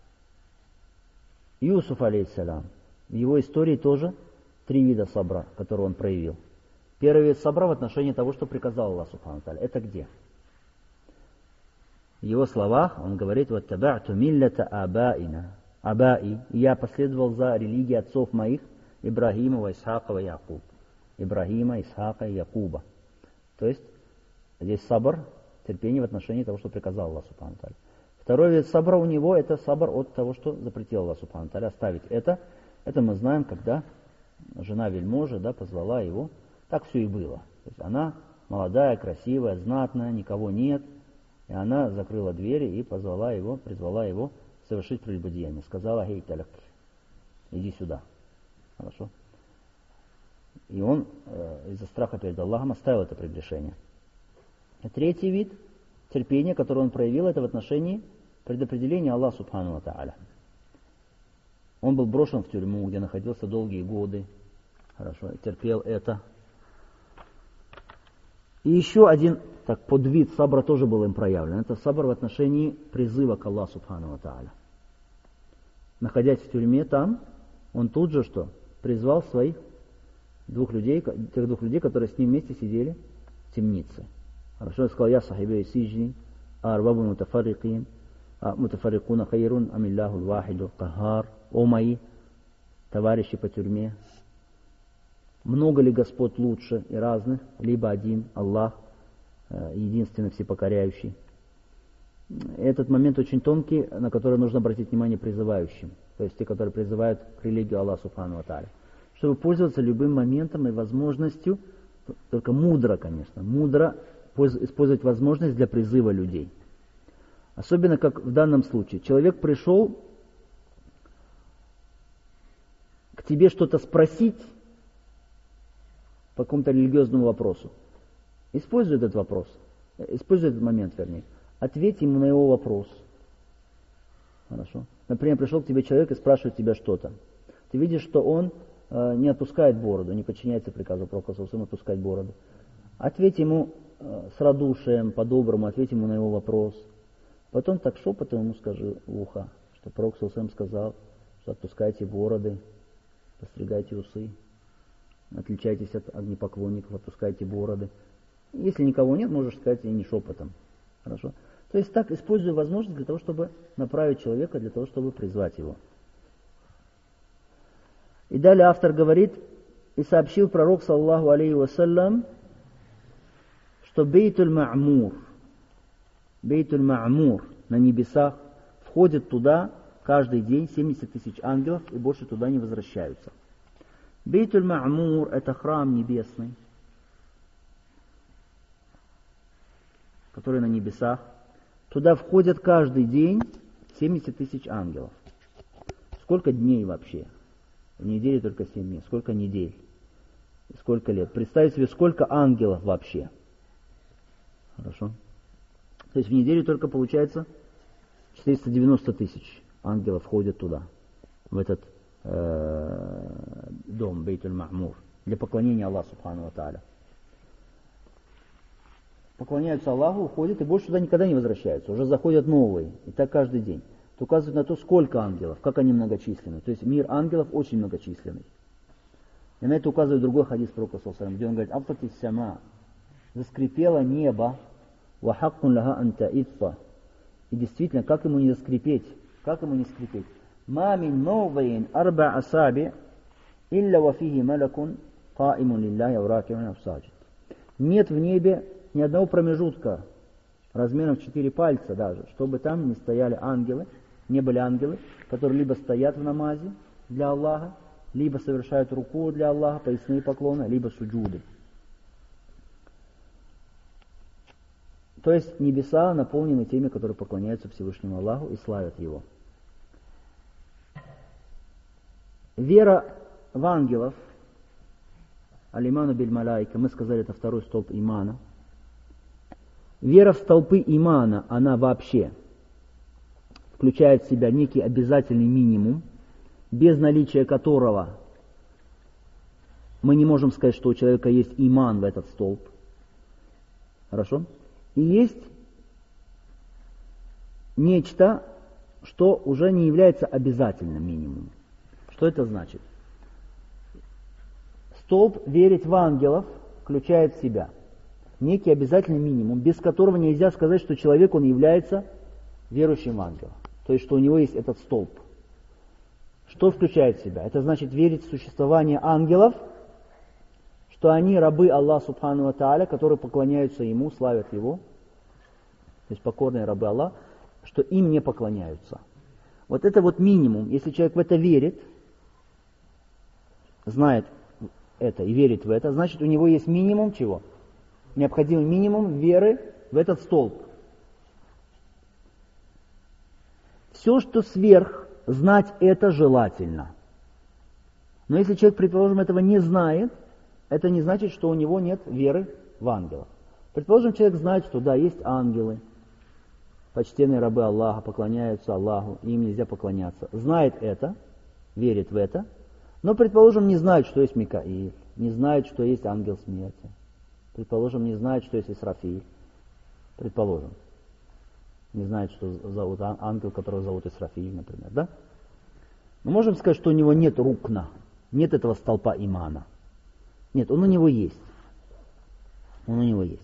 Юсуф, алейхиссалям, в его истории тоже 3 вида сабра, которые он проявил. Первый вид сабра в отношении того, что приказал Аллах субхану ва тааля. Это где? В его словах он говорит: «Ваттаба'ту миллята абаи». Я последовал за религией отцов моих, Ибрахима, ва Исхака, ва Якуб. Ибрахима, Исхака и Якуба. То есть здесь сабр, терпение в отношении того, что приказал Аллах субхану ва тааля. Второй вид сабра у него — это сабр от того, что запретил Аллах субхану ва тааля, оставить это. Это мы знаем, когда жена вельможи, да, позвала его. Так все и было. То есть она молодая, красивая, знатная, никого нет. И она закрыла двери и призвала его совершить прелюбодеяние. Сказала: «Хей, таляк, иди сюда». Хорошо. И он из-за страха перед Аллахом оставил это прегрешение. И третий вид терпения, который он проявил, это в отношении предопределения Аллаха субхану ва тааля. Он был брошен в тюрьму, где находился долгие годы. Хорошо, терпел это. И еще один подвид сабра тоже был им проявлен. Это сабр в отношении призыва к Аллаху субхану ва тааля. Находясь в тюрьме там, он тут же что? Призвал тех 2 людей, которые с ним вместе сидели в темнице. Хорошо, он сказал: «Я сахибей сиджни, арбабу мутафаррикуна хайрун, амиллаху вахиду кахар». О мои товарищи по тюрьме, много ли господ лучше и разных, либо один Аллах, единственный всепокоряющий. Этот момент очень тонкий, на который нужно обратить внимание призывающим, то есть те, которые призывают к религии Аллаха субхану ва тааля, чтобы пользоваться любым моментом и возможностью, только мудро, конечно, мудро использовать возможность для призыва людей. Особенно, как в данном случае. Человек пришел к тебе что-то спросить по какому-то религиозному вопросу. Используй этот вопрос, используй этот момент, вернее. Ответь ему на его вопрос. Хорошо. Например, пришел к тебе человек и спрашивает тебя что-то. Ты видишь, что он не отпускает бороду, не подчиняется приказу Пророка ﷺ отпускать бороду. Ответь ему с радушием, по-доброму, ответь ему на его вопрос. Потом так шепотом ему скажи в ухо, что Пророк ﷺ сказал, что отпускайте бороды, постригайте усы, отличайтесь от огнепоклонников, отпускайте бороды. Если никого нет, можешь сказать и не шепотом. Хорошо? То есть так, используя возможность для того, чтобы направить человека, для того, чтобы призвать его. И далее автор говорит: и сообщил пророк, саллаллаху алейхи вассалям, что Бейтуль Ма'мур на небесах, входит туда каждый день 70 тысяч ангелов и больше туда не возвращаются. Бейтуль Ма'мур — это храм небесный, который на небесах. Туда входят каждый день 70 тысяч ангелов. Сколько дней вообще? В неделе только 7 дней. Сколько недель? Сколько лет? Представьте себе, сколько ангелов вообще. Хорошо? То есть в неделю только получается 490 тысяч ангелов входят туда, в этот дом Бейтуль Ма'мур, для поклонения Аллаху субхану ва тааля. Поклоняются Аллаху, уходят и больше туда никогда не возвращаются. Уже заходят новые. И так каждый день. Это указывает на то, сколько ангелов, как они многочисленны. То есть мир ангелов очень многочисленный. И на это указывает другой хадис Пророка саллаллаху алейхи ва саллям, где он говорит: «Абтати сама, заскрипело небо, ва хаккун лаха анта итфа». И действительно, как ему не заскрипеть? Как ему не скрипеть? «Ма мин мавдиин арба асаби, илля ва фихи малакун, каимун лилляхи ва ракиун афсаджид». Нет в небе ни одного промежутка размером в 4 пальца даже, чтобы там не стояли ангелы, не были ангелы, которые либо стоят в намазе для Аллаха, либо совершают руку для Аллаха, поясные поклоны, либо суджуды. То есть небеса наполнены теми, которые поклоняются Всевышнему Аллаху и славят Его. Вера в ангелов, алиману биль малайка, мы сказали, это второй столб имана. Вера в столпы имана, она вообще включает в себя некий обязательный минимум, без наличия которого мы не можем сказать, что у человека есть иман в этот столб. Хорошо? И есть нечто, что уже не является обязательным минимумом. Что это значит? Столб верить в ангелов включает в себя некий обязательный минимум, без которого нельзя сказать, что человек, он является верующим в ангела. То есть, что у него есть этот столб. Что включает в себя? Это значит верить в существование ангелов, что они рабы Аллаха Субхану ва Тааля, которые поклоняются Ему, славят Его, то есть покорные рабы Аллаха, что им не поклоняются. Вот это вот минимум. Если человек в это верит, знает это и верит в это, значит у него есть минимум чего? Необходимый минимум веры в этот столб. Все, что сверх, знать это желательно. Но если человек, предположим, этого не знает, это не значит, что у него нет веры в ангелов. Предположим, человек знает, что да, есть ангелы, почтенные рабы Аллаха, поклоняются Аллаху, им нельзя поклоняться. Знает это, верит в это, но, предположим, не знает, что есть Микаил, не знает, что есть ангел смерти. Предположим, не знает, что есть Исрафиль. Предположим. Не знает, что зовут ангел, которого зовут Исрафиль, например, да? Мы можем сказать, что у него нет рукна, нет этого столпа имана. Нет, он у него есть. Он у него есть.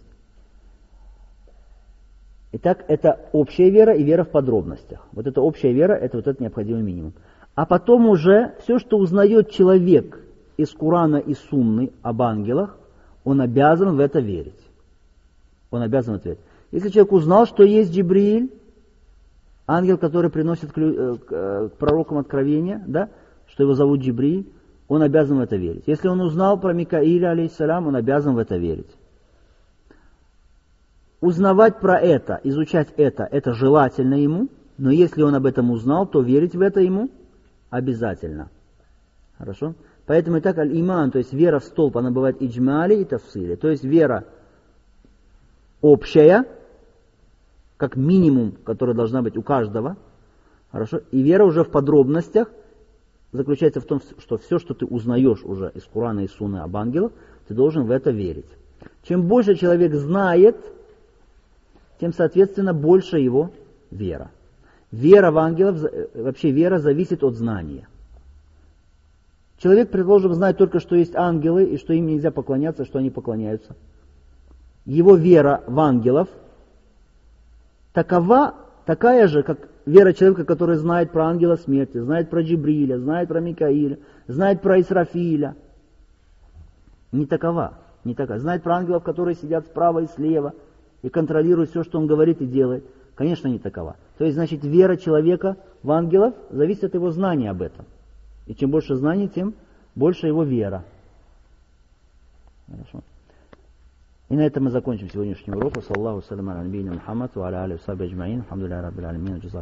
Итак, это общая вера и вера в подробностях. Вот эта общая вера, это вот этот необходимый минимум. А потом уже все, что узнает человек из Корана и Сунны об ангелах, он обязан в это верить. Он обязан в это верить. Если человек узнал, что есть Джибриль, ангел, который приносит к пророкам откровения, да, что его зовут Джибриль, он обязан в это верить. Если он узнал про Микаиля, алейхиссалям, он обязан в это верить. Узнавать про это, изучать это желательно ему, но если он об этом узнал, то верить в это ему обязательно. Хорошо? Поэтому и так аль-иман, то есть вера в столб, она бывает иджмали и тафсили. То есть вера общая, как минимум, которая должна быть у каждого. Хорошо? И вера уже в подробностях заключается в том, что все, что ты узнаешь уже из Корана и Сунны об ангелах, ты должен в это верить. Чем больше человек знает, тем, соответственно, больше его вера. Вера в ангелов, вообще вера зависит от знания. Человек, предположим, знает только, что есть ангелы, и что им нельзя поклоняться, что они поклоняются. Его вера в ангелов такая же, как вера человека, который знает про ангела смерти, знает про Джибриля, знает про Микаиля, знает про Исрафиля. Не такова. Знает про ангелов, которые сидят справа и слева, и контролирует все, что он говорит и делает. Конечно, не такова. То есть, значит, вера человека в ангелов зависит от его знания об этом. И чем больше знаний, тем больше его вера. Хорошо. И на этом мы закончим сегодняшний урок. Саллаху салям аля набийна Мухаммад ва аля алейхи ва сахбихи аджмаин. Алхамдулиллахи раббил алямин.